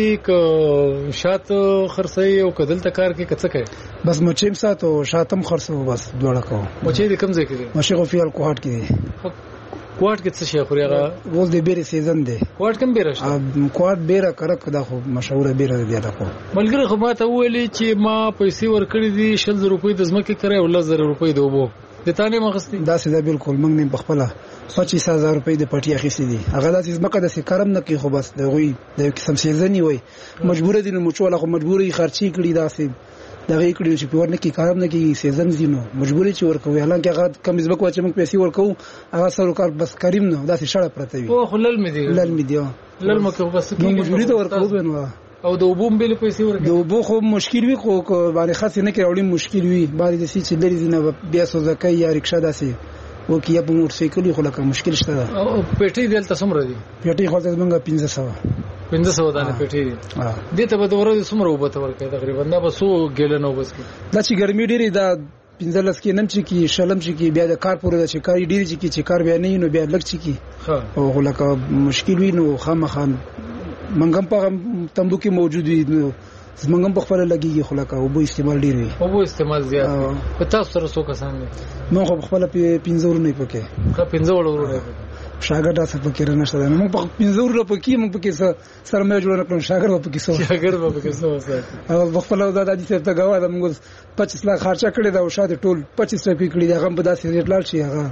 ک شات خرڅي او کدل تکار کې کڅ کوي
بس مچیم ساتو شاتم خرڅو بس دوړه کو
مچي دې کوم ځای کې
مشي غفیال کوهات کې
کوټ کې څه شي خوري هغه
روز د بیره سیزن دی
کوټ کوم بیره شي
کوټ بیره کرک دا خو مشهور بیره دی دا خو
ملګری خو ماته ویلي چې ما پیسې ورکړې دي شل زره روپۍ د زمکه کړې او لس زره روپۍ د وبو د تانه مغستي
دا سیده بالکل موږ نه بخپله پچیس هزار روپۍ د پټي اخیستې دي هغه د زمکه د سکرم نه کې خو بس د غوي د قسم سیزن وي مجبور دي نو مچوله خو مجبوري خرچي کړي دا سي دغه کړي چې په ورنه کې کارم نه کې سیزن زینو مجبوري چې ورکوي حالانکه هغه کم زبکو چې موږ پیسې ورکو هغه سره کار بس کریم نه داسې شړه پرته وي
او خلل مې دي
لل مې دی
لل مې بس کې
مجبوري ته ورکو نو
او د وبوم بل پیسې ورکوي
د وبو خو مشکل وي خو باندې خاص نه کې اوري مشکل وي باندې د سې چې لري دینه بیا سوزکای یا رکشا داسې و کې په موټر سایکل خو لکه مشکل شته
او پېټي دلته سمره دي
پېټي خو ته موږ پنځه سوه
پنځه سوه دانه پېټي دي دې ته به د ورځې سمره وبته ورکړي تقریبا دا به سو ګیل نه وبس
دا چې ګرمي ډېری دا پنځه لس کې نم چې کې شلم چې کې بیا د کار پورې چې کار ډېری چې کې چې کار بیا نه نو بیا لږ چې کې او لکه مشکل وي نو خامخا منګم په تمبو کې موجود وي نو زمونږ په خپل لګيږي خو لکه او بو استعمال ډیر وي
او بو استعمال زیات په تاسو سره څو کسان دي
نو خو خپل پنځه ورونه پکې
خو پنځه ورونه
شاګرد څه فکر نشته نو موږ په پنځور روپې موږ پکې سرمایه جوړ کړو شاګرد پکې سو
شاګرد پکې سو
او خپل د دادی څخه ته غوا د موږ پچیس لک خرچه کړی دا او شاته ټول پچیس روپې کړی دا هم په داسې ریټ لاړ شي هغه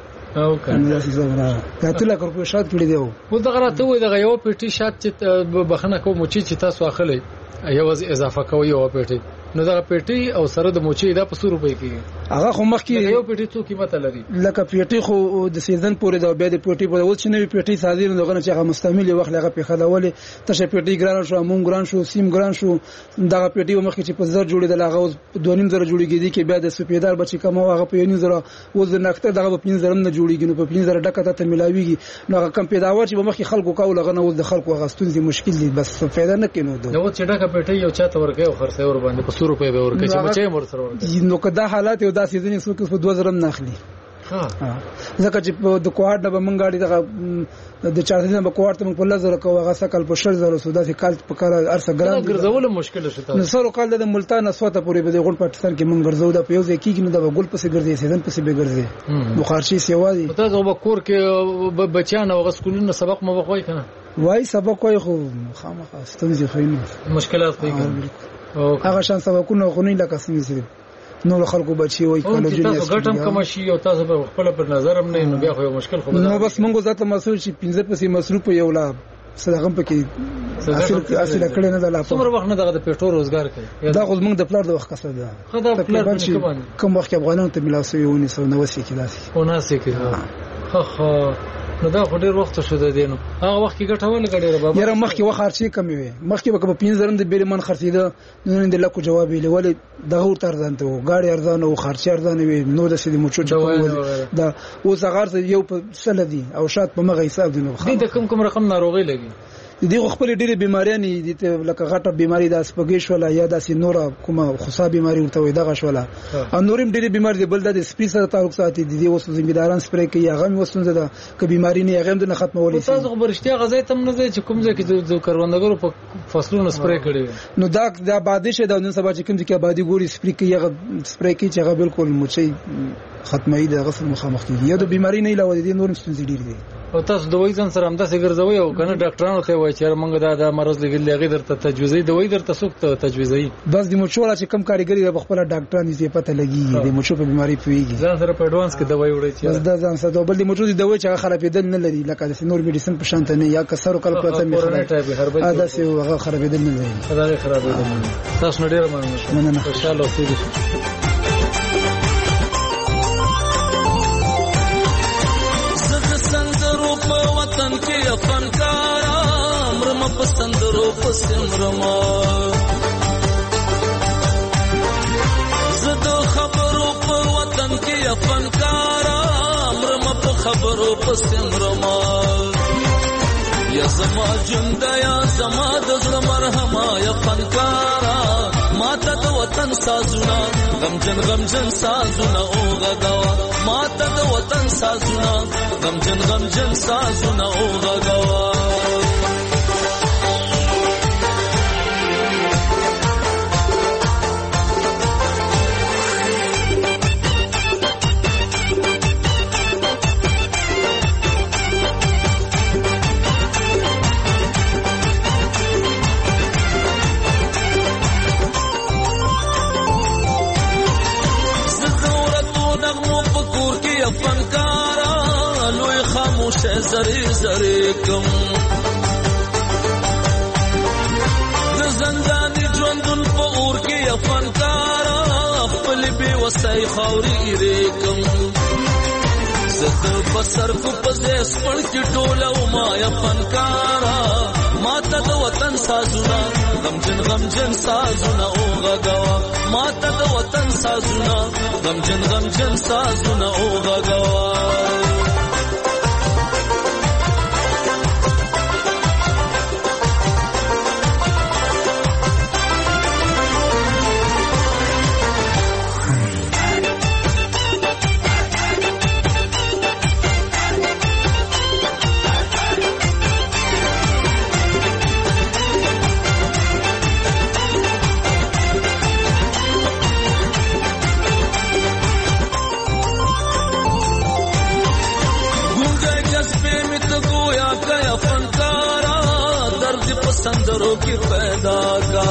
او کنه
داسې زمرا کته لک روپې شات کړی دی
او دغه راته وای دغه یو پټي شات چې بخنه کوم چې تاسو اخلي یو اضافه کوي یو پټي نو دا پېټي او سره د موچي دا په څو روپۍ کې
هغه خو مخکې
یو پېټي څو قیمت لري
لکه پېټي خو د سیزن پورې دا بیا د پېټي په اوس چې نوې پېټي صادر نه غواړي چې هغه مستعمل وخت هغه په خداولې تشه پېټي ګران شو مون ګران شو سیم ګران شو دا پېټي مخکې چې په زر جوړې د لاغه اوس دوه نیم زره جوړیږي کې بیا د سپیدار بچی کوم هغه په یو زره اوس د نکته دغه په پنځه زره نه جوړیږي نو په پنځه زره ډکه ته ملاويږي نو هغه کم پیداوار چې مخکې خلکو کاول غنه اوس د خلکو غستون دي مشکل دي بس فایده نه کینو
نو چې ډکه پېټي یو چاته ورګي او خرڅه ور باندې په څو روپۍ به ورګي چې بچي مر سره ورګي
نو کدا حالات یو داسې ځنې څوک په دوه زره نه اخلي
ها
ځکه چې د کوهاټ نه به مونږ غاړي دغه د چارځ نه به کوهاټ ته مونږ په لزر کوو هغه سکل په شل زره سودا سي کال په کار ارسه ګرام
ګرځول مشکل شته
نو سره کال د ملتان اسوته پورې به د غون پاکستان کې مونږ ګرځو د په یو ځای کې نه د ګل پسې ګرځي سیدن پسې به ګرځي بخارشي سیوا دي
تاسو به کور کې بچیان او غسکولونه سبق مو وخوي کنه
وای سبق وای خو خامخا ستونزې خو نه
مشکلات کوي
او هغه شان سبقونه خو نه لکه څنګه نو خلکو بچي وای کالجونه
تاسو ګټم کوم شي او تاسو په خپل پر نظر هم نه نو بیا خو مشکل خو
نو بس مونږ ذاته مسول شي پنځه پسې مصروف یو لا صدقه پکې اصل اصل کړي نه د لا
څومره وخت نه دغه د پیټو روزګار کوي
دا خو موږ د پلار د وخت قصه ده
خدای پلار باندې
کوم وخت افغانانو ته ملاسوي ونی سو نو وسی کې داسي
وناسي کې خو خو نو دا خو ډیر وخت شو د دینو هغه وخت کې ګټول غړي بابا
یاره مخکې وخت خرچي کمی وي مخکې به په پنځه زره د بیرمن خرڅیده نو د لکو جواب ویل ولې دغه ورته ارزان ته غاړي ارزان او خرچي ارزان وي نو د سړي مچو چوکو دا اوس هغه یو په سل دي او شات په مغه حساب دي نو
د کوم کوم رقم ناروغي لګي
دي خپل ډېرې بیماریاں دي لکه غټه بیماری د اسپګیش ولا یا د سینورا کومه خصا بیماری ورته وي دغه شولا او نورم ډېرې بیماری دي بل د سپی سره تعلق ساتي دي اوس ځمګداران سپری کوي هغه وسونه ده ک بیماری نه هغه د ختمولې
تاسو خبرشتیا غزې تم نه چې کوم ځای کې د کروندګرو په فصلونو سپری کړي
نو دا د آبادی شه د نن سبا چې کوم ځای کې آبادی ګوري سپری کوي هغه سپری کوي چې هغه بالکل مچي ختمي د غسل مخامخ کیږي یا د بیماری نه علاوه دي نورم ستونزې ډېرې دي
او تاسو دوی ځان سره همداسې ګرځوي او کنه ډاکټرانو ته وایي چې موږ دا د مرز لګل لغې درته تجویزي دوی درته سوک تجویزي
بس د مچوړه چې کم کاریګری د خپل ډاکټران دې پته لګي د مچو په بیماری پیږي
ځان سره په اډوانس کې دوی وړي چې
بس دا ځان سره بل د مچو د دوی چې خرابېدل نه لري لکه د نور میډیسن په شان ته نه یا کسر او کل پرته می خراب ادا سي هغه خرابېدل نه لري
خدای خرابېدل تاسو ډېر مننه خوشاله اوسئ
وطن کې فنکارا مرم پسندرو پسمرما زدو خبرو په وطن کې فنکارا مرم په خبرو پسمرما یا زما جند یا زما د زړه مرهما یا فنکارا ماته د وطن سازونه غمجن غمجن سازونه او غدوا ماته د وطن سازونه غمجن غمجن سازونه او غدوا فنکارا لوی خاموش زری زری کم د زندانی ژوندون په اور کې فنکارا خپل بي وسای خوري ریکم زه بسر کو پزې سپړ کې ټوله ما یا فنکارا ماته د وطن سازونه غمجن غمجن سازونه او غغوا ماته د وطن سازونه غمجن غمجن سازونه او غغوا کې پیدا کا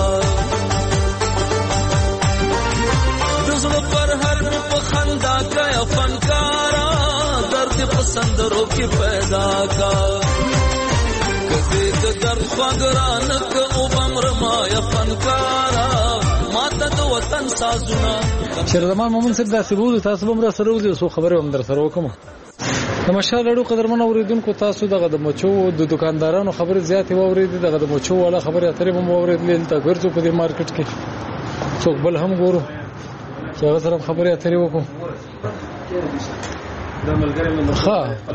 دزړه پر هر په خندا کا فنکارا درد پسندرو کې پیدا کا کدی د درد خواګران ک او بمر ما یا فنکارا ماته د وطن سازونه
شیرزمان مومن صاحب دا سبوز تاسو هم را سره وځي سو خبره هم در سره وکم تماشا لړو قدرمن اوریدونکو تاسو دغه د مچو د دکاندارانو خبره زیاتې واورېدې دغه د مچو والا خبره اترې هم واورېدلې ته ګرځو په دې مارکیټ کې څوک بل هم ګورو چې هغه سره خبره اترې وکړو
دا ملګری مې
ها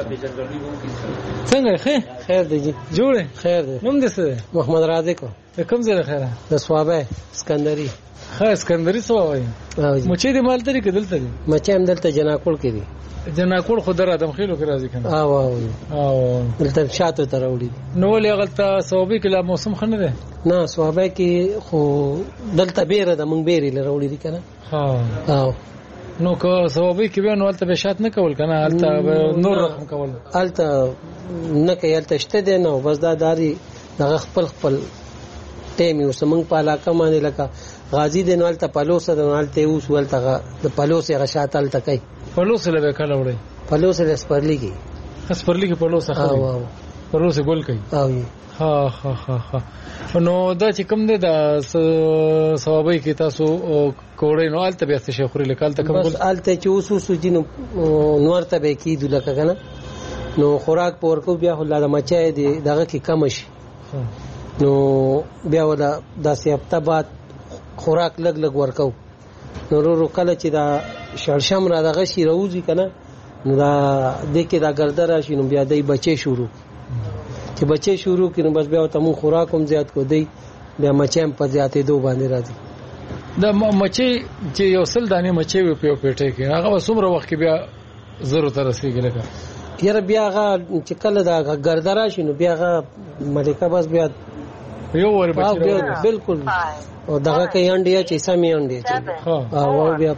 څنګه خیر
خیر دی جی
جوړه
خیر دی
نوم دې څه
محمد رازق
کوم ځای خیره
د سوابه اسکندري
ها اسکندري سوابه مچې دې مال ترې کېدل ته
مچې هم دلته جناکول کې دي
جناکول خو در ادم خېلو کې راځي کنه
او او
او
دلته شاته تر وړي
نو ولې غلطه سوابه کې لا موسم خنه ده
نه سوابه کې خو دلته بیره د مونږ بیرې لروړي دي کنه
ها
او
نو که سوابه کې به نو الته به شات نه کول کنه الته نور رقم کول
الته نه کې الته شته دي نو بس دا داري دغه خپل خپل ټیم یو سمنګ په علاقه باندې لکه غازی د نوال ته پلوسه د نوال ته اوس ولته د پلوسه غشاتل تکي
پلوسه له کله وړي
پلوسه د سپرلی کې
سپرلی کې پلوسه خو
او
پلوسه ګول کوي
او
ها ها ها ها نو دا چې کوم دی دا ثوابي کې تاسو کوړې نو الته به څه خوري لکال ته کوم
بس الته چې اوس اوس جنو نور ته به کې دلته کنه نو خوراک پور کو بیا الله د مچای دی دغه کې کم شي نو بیا ودا داسې هفته بعد خوراک لګ لګ ورکو نو ورو کله چې دا شړشم را دغه شي روزي کنه نو دا د کې دا ګرده راشي نو بیا دای بچي شروع چې بچي شروع کینو بس بیا ته مون خوراک هم زیات کو دی بیا مچم په زیاتې دو باندې راځي
دا مچي چې یو سل دانه مچي په پیټه کې هغه وسمره وخت کې بیا ضرورت رسیږي لکه
یاره بیا هغه چې کله دا ګرده راشي نو بیا هغه ملکه بس بیا
یو ور بچي
بالکل او دغه کې انډیا چې سمې انډیا چې ها او بیا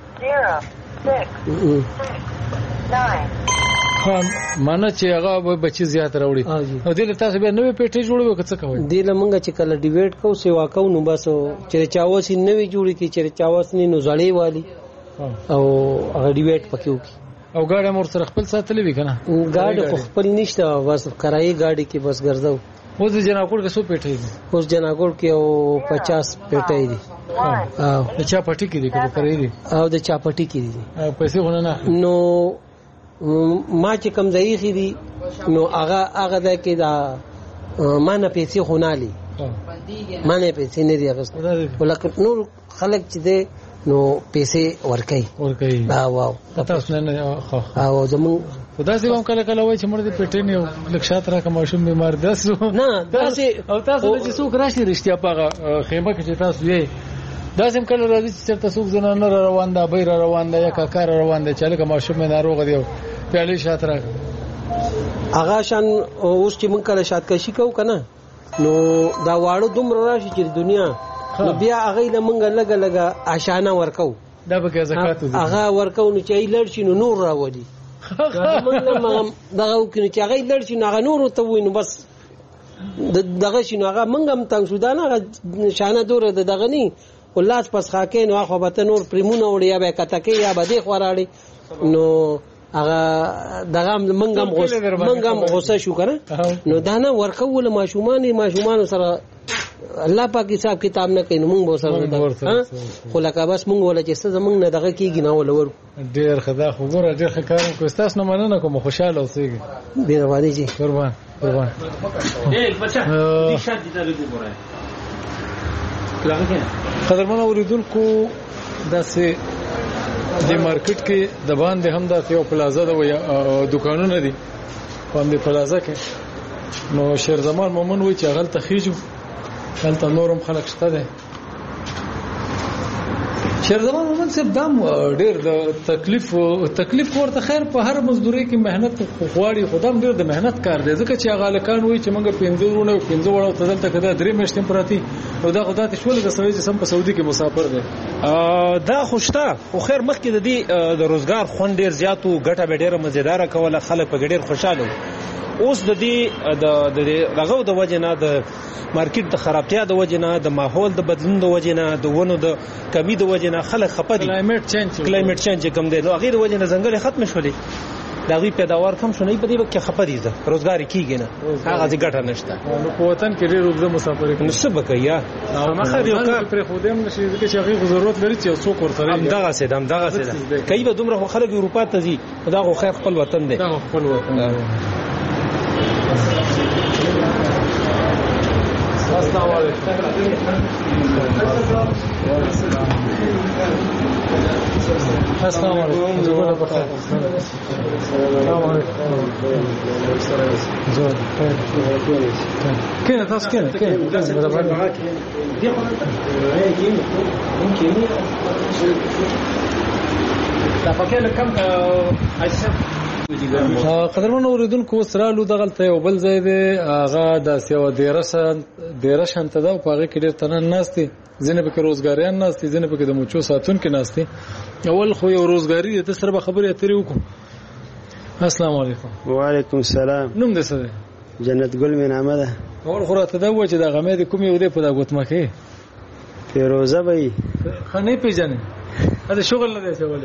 خان مانه چې هغه بچي زیات راوړي نو دله تاسو به نوې پیټه جوړوي که څه کوي
دله مونږ چې کله ډیویډ کو سیوا کو نو بس چې چاوس نوې جوړي کی چې چاوس نه نو زړې والی او هغه ډیویډ پکې وکي
او ګاډي مور سره خپل ساتلې وی کنه
ګاډي خپل نشته بس کرایي ګاډي کې بس ګرځاو
اوس جناکول کې څو پیټې دي
اوس جناکول کې او پچاس پیټې دي
او د چا پټي کې دي کې کرایي دي
او د چا پټي کې دي
پیسې ونه نه
نو ما چې کم ځای خې دي نو هغه هغه د کې دا ما نه پیسې خونالي ما نه پیسې نه دي اغست ولکه نور خلک چې دي نو پیسې ورکي
ورکي
دا واو
تاسو نه
او زمون
خدا سي هم کله کله وای چې مړ دې پټې نه لکشات را کوم شوم بیمار داسو
نه داسې
او تاسو چې څوک راشي رښتیا پاغه خیمه کې چې تاسو یې داسم کله راځي چې تاسو څوک زنانه روان ده بیر روان ده یا کاکار روان ده چې لکه ماشوم ناروغ دی پیالي شاته
هغه شان اوس چې مونږ کله شات کشي کو کنه نو دا واړو دومره راشي چې دنیا نو بیا هغه له مونږ لګه لګه عشانه ورکو
دا به زکات دي
هغه ورکو نو چې لړ شي نو نور راوړي دغه وکړي چې هغه لړ شي نو هغه نور ته ویني بس دغه شي نو هغه مونږ هم تنګ سودانه شانه دوره دغه نه ولاس پس خاکې نو خو به نور پریمونه وړي یا به کتکې یا به دی خوراړي نو هغه دغه منګم غوس منګم غوسه شو کنه نو دانه ورکول ماشومان ماشومان سره الله پاک حساب کتاب نه کوي موږ به سره خو لکه بس موږ ولا چې څه زمونږ نه دغه کیږي نه ولور
ډیر خدا خو ګوره ډیر ښه کو تاسو نه مننه کوم خوشاله اوسئ
بیروانی جی
قربان قربان
اے بچا دې شات دې ته وګورئ
قدرمن اوریدونکو داسې د مارکیټ کې د باندې هم د یو پلازا د دکانونه دي باندې پلازا کې نو شیرزمان مومن وای چې هغه تخیجو هلته نورم خلک شته ده شیرزمان مومن صاحب دام ډیر د تکلیف تکلیف ورته خیر په هر مزدوري کې مهنت غواړي خدام ډیر د مهنت کار دی ځکه چې هغه لکان وای چې موږ پنځه ورونه پنځه وړو تدل ته کده درې مشتم پراتی او دا خدای ته شول د سوي چې سم په سعودي کې مسافر دی
دا خوشته خو خیر مخکې د دې د روزګار خون ډیر زیاتو ګټه به ډیره مزیدار کوله خلک په ډیر خوشاله اوس د دې د دغه د وجه نه د مارکیټ د خرابتیا د وجه نه د ماحول د بدلون د وجه نه د ونو د کمی د وجه نه خلک خپه دي
کلایمټ چینج
کلایمټ چینج کوم دی نو هغه د وجه نه ځنګل ختم شولې دا غي پیداوار کم شو نه په دې وخت کې خپه دي زه روزګار کیږي نه هغه ځای ګټه نشته
نو په وطن کې ډېر وګړي مسافر
نو څه بکیا
مخه یو کار پر خودم نشي چې هغه ضرورت لري چې څوک ورسره
هم دغه سي هم دغه سي کای به دومره خلک اروپا ته ځي دا خو خیر خپل وطن دی
دا خپل وطن السلام علیکم السلام علیکم زګور په خیر السلام علیکم زور کینه تاسو کینه کینه دی خو ممکن دا پکې لکم اجسام قدرمن اوریدونکو سرالو دغلته یو بل ځای دی هغه د سیو دیرشن دیرشن ته دا په هغه کې ډېر تنن ناشتي ځینې پکې روزګاریان ناشتي ځینې پکې د موچو ساتون کې ناشتي اول خو یو روزګاری د سره خبرې اترې وکړو السلام علیکم
وعلیکم السلام
نوم دې څه دی
جنت ګل مې نامه ده
اول خو راته دا و چې د غمې د کوم یو دی په دا ګوتمه کې
فیروزه به
خنې پیژنې دا شغل نه دی شغل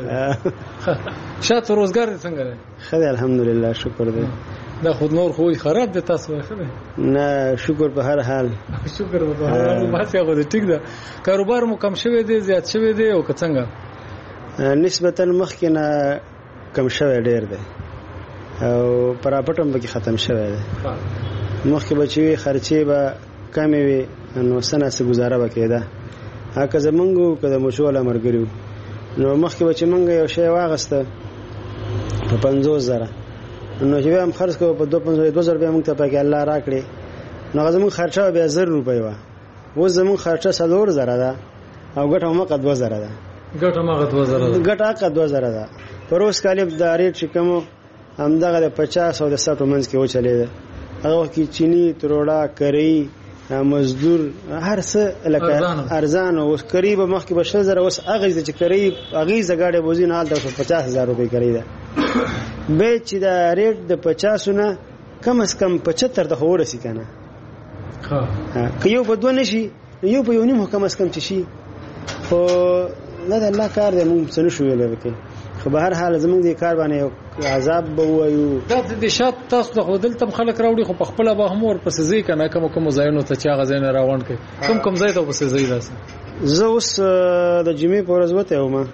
شاته روزګار څنګه دی
خدای الحمدلله شکر دی
دا خود نور خو خراب دي تاسو خبره
نه شکر په هر حال
شکر په هر حال ما څه غوډه ټیک ده کاروبار مو کم شوی دی زیات شوی دی او څنګه
نسبتا مخکې نه کم شوی ډیر دی او پراپټم به ختم شوی دی مخکې بچوي خرچې به کمې وي نو سنه سه گزاره وکیده هغه زمونږ کده مشوله مرګریو نو مخکې بچ مونږ یو شی واغسته په پنځوس زره نو چې هم خرڅ کوو په دوه زره روپۍ مونږ ته پکې الله راکړي نو زمونږ خرچه بیا زر روپۍ و و زمونږ خرچه څلور زره ده او ګټه هم قد دوه زره ده
ګټه ما دوه زره ده
ګټه قد دوه زره ده پروس کالیب د ریټ چې کوم همدغه د پچاس او د ساټو منځ کې و چلیده هغه کې چینی تروړه کری مزدور هر څه لکه ارزان او قریب مخکې بشل زره اوس هغه چې قریب هغه زګاډه بوزي نه حالت پچاس هزار روپۍ کړی ده به چې دا ریټ د پچاس نه کم از کم پچهتر ته ورسی کنه ها که یو په دوه نشي یو په یو نیم کم از کم شي خو نه د الله کار دی موږ څه نشو ویلای وکي خو به هر حال زمونږ د کار باندې عذاب به وایو
دا د شات تاسو د خودل تم خلک راوړي خو په خپل به هم ور پسې ځي کنه کوم کوم ځایونو ته چې هغه ځای نه راوړل کوي کوم کوم ځای ته پسې ځي داسې
زه اوس د جمعې په ورځ وته وم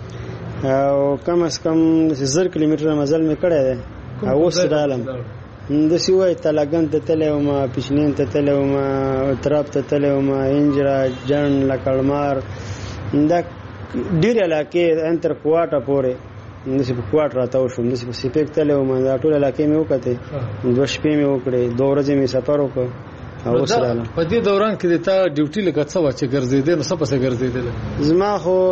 او کم از کم زر کیلومتر مزل مې کړی دی او اوس رالم د سیوای تلګن ته تلوم پښنین ته تلوم تراب ته تلوم انجرا جن لکړمار دا ډیر علاقې انتر کوټه پورې نسی په کوټ راته شوم نسی په سپیک تلوم دا ټول علاقې مې وکړې دوه شپې مې وکړې دوه ورځې مې سفر وکړ او اوس رالم
په دې دوران کې تا ډیوټي لګا څه و چې ګرځېدل نو څه پسې ګرځېدل
زما خو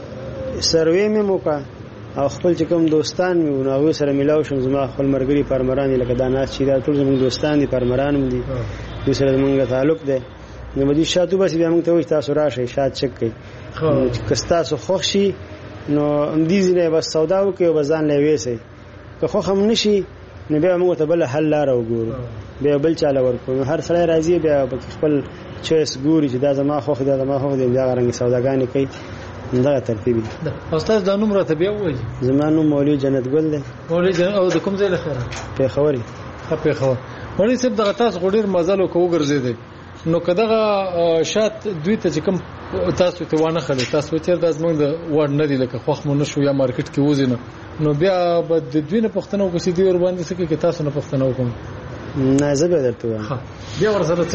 سروې مې موکا او خپل چې کوم دوستان مې نو هغه سره ملاو شم زما خپل مرګري پرمران لکه دا ناس چې دا ټول زموږ دوستان دي پرمران مې دي دوی سره موږ تعلق دی نو مدي شاتو بس بیا موږ ته وایي تاسو راشئ شات چک کړئ کستا سو خوشي نو اندیزي نه بس سودا وکي او بزان لوي سي که خو هم نشي نو بیا موږ ته بل حل لار وګورو بیا بل چاله ورکو هر سړی راځي بیا خپل چويس ګوري چې دا زما خو دا زما خو دې دا غرنګ سوداګانې کوي دا ترتیب دی
استاد دا نوم راته بیا وایي
زما نوم مولوی جنت ګل دی
مولوی جنت او د کوم ځای لخوا
په خوري
په خور مولوی صاحب دغه تاسو غوډیر مزل وکړو ګرځیدي نو کداغه شات دوی ته چې کوم تاسو ته وانه خله تاسو چې د ازمن د وړ نه دی لکه خوخ مونږ شو یا مارکیټ کې وځینو نو بیا به د دوی نه پښتنه وکړي دی ور باندې څه کې تاسو نه پښتنه وکم
نه زه به درته وایم
بیا ور سره څه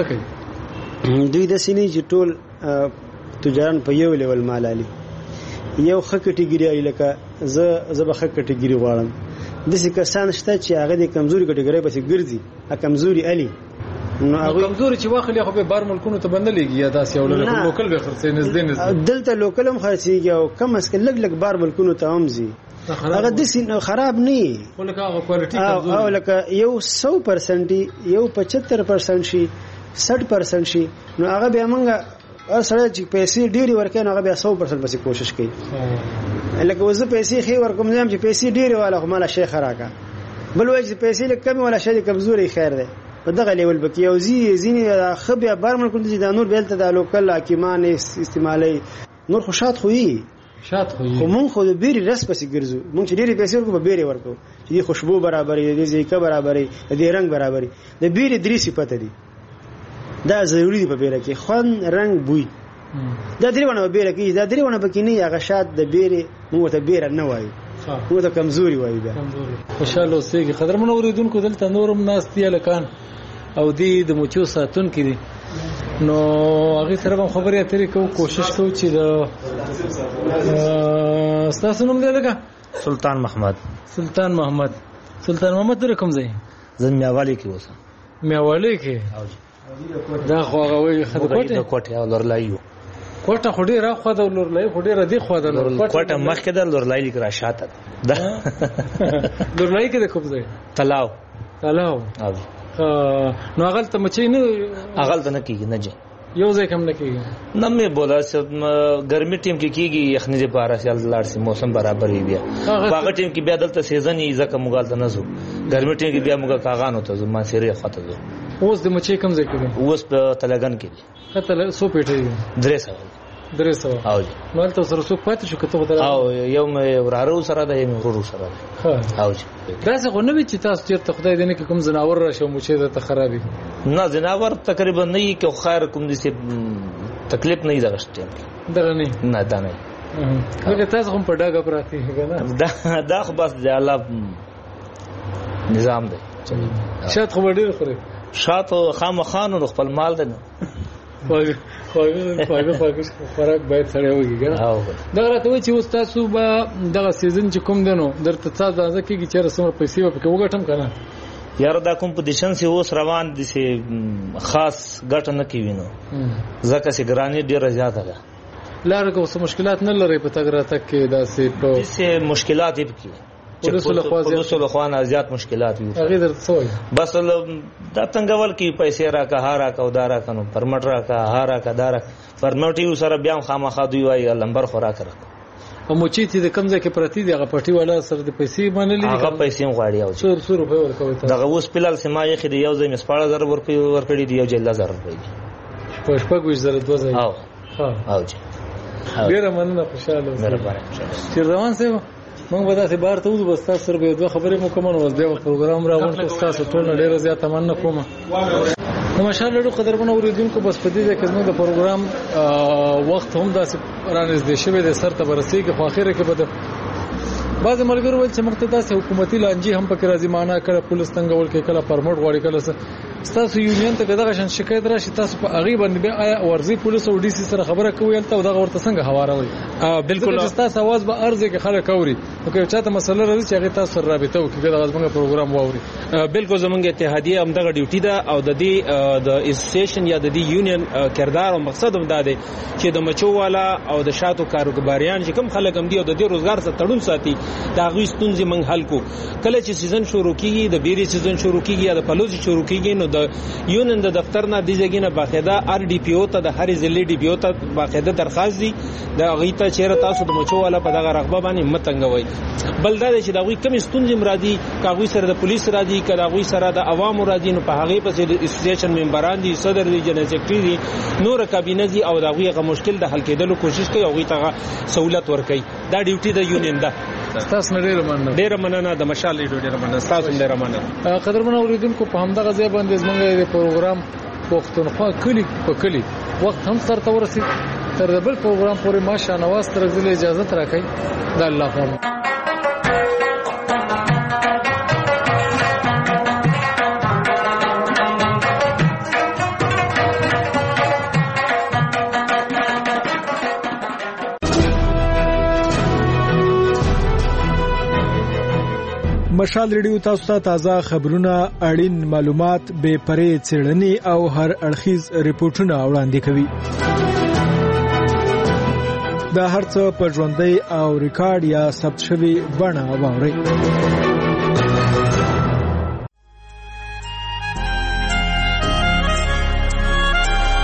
کوي
دوی د سینې چې ټول تجاران په یو لیول مالالي یو خکټیګری لکه زه زه به خکټیګری غواړم د څه کسان شته چې هغه د کمزوري کټیګری پسې ګرځي ا کمزوري علي
نو هغه کمزوري چې واخلې خو به بار ملکونو ته بندلېږي یا داسې یو لوکل به خرڅې نږدې نږدې
دلته لوکل هم خرڅيږي او کم اس کم لګ لګ بار ملکونو ته هم زی هغه د سین خراب نه
خو لکه هغه کوالټي کمزوري
او لکه یو سو پرسنټ یو پچهتر پرسنټ شي سठ پرسنټ شي نو هغه به مونږه ار سره چې پیسې ډېری ورکې نو هغه بیا سو پرسنټ پسې کوشش کوي لکه وزه پیسې خې ورکوم زم چې پیسې ډېری والا خو مال شیخ راکا بل وایي چې پیسې لږ کمې ولا شاید کمزوري خیر دی په دغه لیول پکې او زی ځینې ښه بیا بار ملکونه چې دا نور بیلته د لوکل حاکمان استعمالوي نور خو شات خو یي
شات خو یي
خو مونږ خو د بیرې رس پسې ګرځو مونږ چې ډېرې پیسې ورکو به بیرې ورکو چې دې خوشبو برابرې د دې ذایقه برابرې د دې رنګ برابرې د بیرې درې صفته دي دا ضروري دي په بیره کې خوند رنګ بوی دا درې ونه بیره کې دا درې ونه پکې نه هغه شات د بیرې موږ ته بیره نه وایو موږ ته کمزوري وایو بیا
خوشاله اوسېږي قدرمن اورېدونکو دلته نورم ناست دي هلکان او دی د مچو ساتونکي دي نو هغې سره به خبرې اترې کوو کوشش کوو چې د ستاسو نوم دی لکه
سلطان محمد
سلطان محمد سلطان محمد ته کوم ځای
زه میاوالی کې اوسم
میاوالی کې دا خو هغه وایي ښه د کوټې
د کوټې او لورلایي وو
کوټه خو ډېره اخوا ده لورلایي خو ډېره دې خوا ده
کوټه مخکې ده لورلایي لیک را شاته ده
لورلایي کې د کوم ځای
تلاو
تلاو نو هغلته مچۍ نه
هغلته نه کېږي نه جي
یو ځای کم نه کېږي
نه مې بولا ګرمي ټیم کې کېږي یخني لپاره سیال لاړ سي موسم برابر وي بیا هغه ټیم کې بیا دلته سیزن یې ځکه موږ دلته نه ځو ګرمي ټیم کې بیا موږ کاغانو ته ځو مانسيري خواته ځو
اوس د مچۍ کم ځای کې
اوس په تلګن کې دي
کته سو پیټې
درې سو
درې سو
او
نو تل سره څوک پاتې شو کته غوډه
او یو مې ورارو سره ده یو ورورو سره ده او
دا څه غو نه وی چې تاسو چیرته خدای دې نه کوم زناور راشه مچې ده ته خرابې
نه زناور تقریبا نه یې کې خیر کوم دي سي تکلیف نه یې دغشت
دغه نه
نه دا نه
هغه تاسو هم په ډاګه پراتی کنه
دا دا خو بس د الله نظام دی
شات خو ډیر خوري
شات خامخانو خپل مال دی
خواږه خواږه خواږه خوراک باید سره وږي کنه دا راته وایي چې اوس تاسو به دغه سیزن چې کوم دنو درته تاسو ځکه کېږي چې رسمه پیسې په کې وګټم کنه
یاره دا کمپټیشن سي اوس روان دي سي خاص ګټه نه کوي نو ځکه سي ګرانی ډیره زیاته ده
لاره کوم مشکلات نه لري په تګ راته کې دا سي په
سي مشکلات یې پکې پولیسو له خوا نه زیات مشکلات وي
هغه درته سوې
بس دا څنګه ول کې پیسې راکا هارا کا ودارا کنو پرمټ راکا هارا کا دارا پرمټ یو سره بیا خامخا دوی وای لمبر خوراک راک
او مچې چې د کم ځای کې پرتی دی هغه پټي والا سره د پیسې باندې
هغه پیسې غواړي او
څو څو روپے ورکوي
دا اوس پلال سما یې خدي یو ځای مسپاړه زر ورکړي ورکړي دی یو جلا زر روپے
په شپږ ویش زره دوه ځای
او او جی
ډیره مننه خوشاله
مهرباني
چې روان سه موږ به تاسو بار ته وځو بس تاسو سره به دوه خبرې مو کوم نو بیا پروګرام راوړم تاسو ټول ډیره زیاته مننه کوم نو ماشاءالله ډېر قدرمن اوریدونکو بس په دې ځای کې زموږ د پروګرام وخت هم داسې رانږدې شوی دی سر ته ورسېږي خو اخره کې به بعض ملګرو ویل چې مقتدا سه حکومتي لانجې هم پکې راځي معنا کړه پولیس څنګه ول کې کله پرمټ غواړي کله تاسو یونین ته دغه شان شکایت راشي تاسو په اغي باندې بیا آیا ورزي پولیس او ډي سي سره خبره کوي تل دغه ورته څنګه حواله وي بالکل تاسو आवाज به ارزه کې خلک اوري نو که چاته مسله راځي چې هغه تاسو رابطه وکړي دغه زموږ پروګرام واوري
بالکل زموږ اتحادیه هم دغه ډیوټي ده او د دې د اسوسییشن یا د دې یونین کردار او مقصد هم دا دی چې د مچو والا او د شاتو کاروباریان چې کوم خلک هم دي او د دې روزګار سره تړون ساتي دا غوي ستونزې موږ حل کو کله چې سیزن شروع کیږي د بیري سیزن شروع کیږي یا د پلوزي شروع کیږي نو د یونین د دفتر نه د ځګینه باقاعده ار ډي پی او ته د هر ضلع ډي پی او ته باقاعده درخواست دي د غیته چیرې تاسو د مچو والا په دغه رغبه باندې متنګوي بل دا چې دا غوي کم ستونزې مرادي کاغوي سره د پولیس راځي کله غوي سره د عوام راځي نو په هغه پسې د اسوسییشن ممبران دي صدر دي جنرال سیکریټری دي نور کابینه دي او دا غوي غو مشکل د حل کېدلو کوشش کوي او غوي ته سہولت ورکړي دا ډیوټي د یونین ده
تاسو ډیر مننه
ډیر مننه د مشال ډیر مننه تاسو ډیر مننه
قدرمن اوریدونکو په همدغه ځای باندې زموږ د پروګرام پښتونخوا کلی په کلی وخت هم سره ورسید تر بل پروګرام پورې ماشه نواز تر ځله اجازه تراکې د الله پامه
مشال ریډیو تاسو ته تازه خبرونه اړین معلومات بے پرې څېړنې او هر اړخیز ریپورتونه وړاندې کوي دا هرڅه په ژوندۍ او ریکارډ یا ثبت شوی بڼه واورئ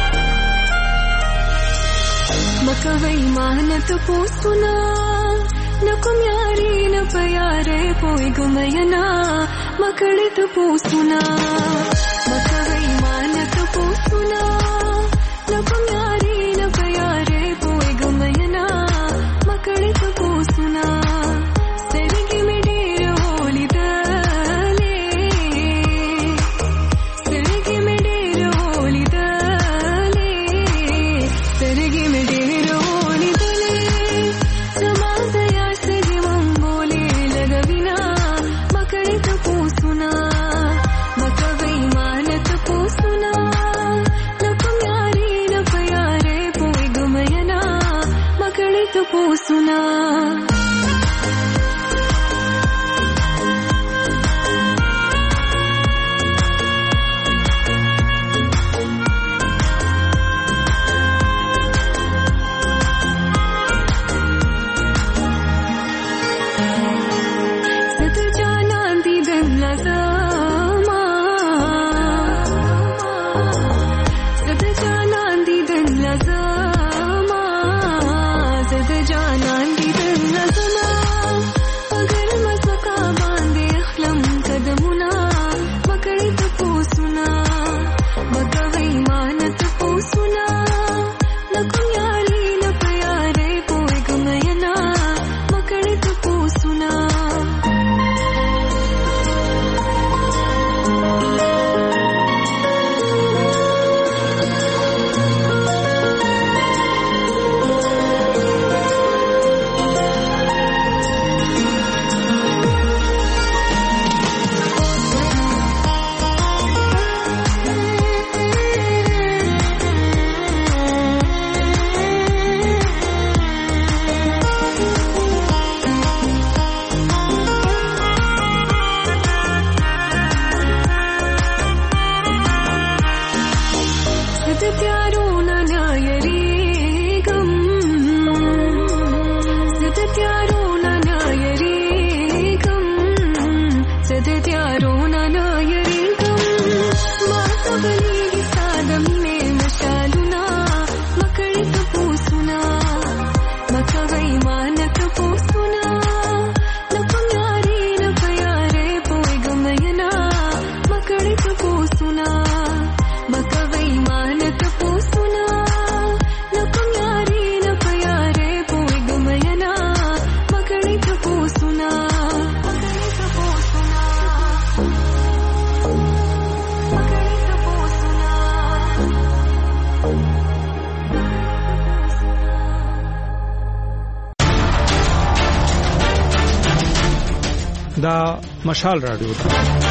مکوي مهنت پوسونه نکم یاری نپیاره پوی گمینا مکڑی تو پوسونا مکوی مان تو پوسونا نکم یاری نپیاره پوی گمینا مکڑی تو پوسونا سرگی میں ڈیر ہولی دلے سرگی میں ڈیر ہولی دلے سرگی میں ڈیر ہولی دلے سماز یا سرگی منگولے لگوینا مکڑی تو پوسونا مکوی مان تو پوسونا نکم یاری نپیارے پوی گمینا مکڑی تو پوسونا
دا مشال رادیو ده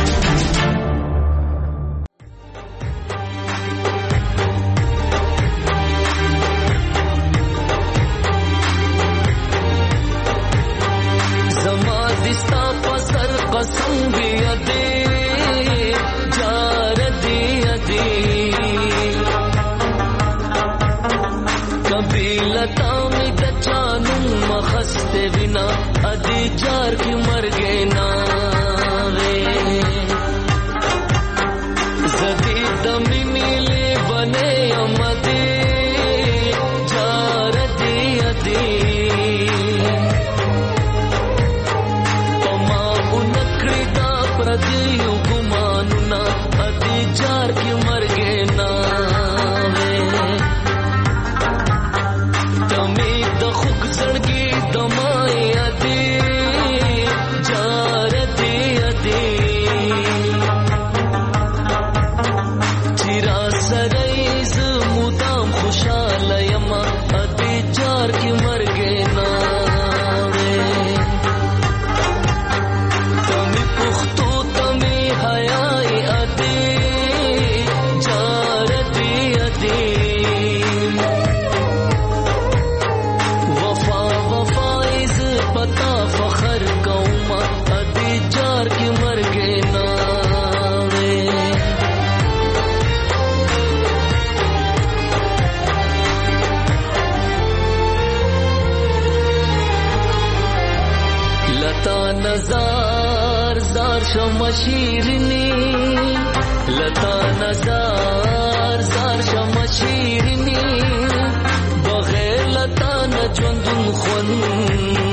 زما دستا پسر قسم بیا دے جار دیا دے قبیلتا میں دچانوں مخستے بنا ادی جار کی مر گئے نا وے زدی دمی نیلے بنے امدے جار دیا دے پما انکڑی دا پردیو گمانونا ادی جار کی مر گئے نا وے تمی دا خوک زڑگی دمائی ادی نزار زار شم شیرینی لتا نزار زار شم شیرینی بغیر لتا نجوندون خون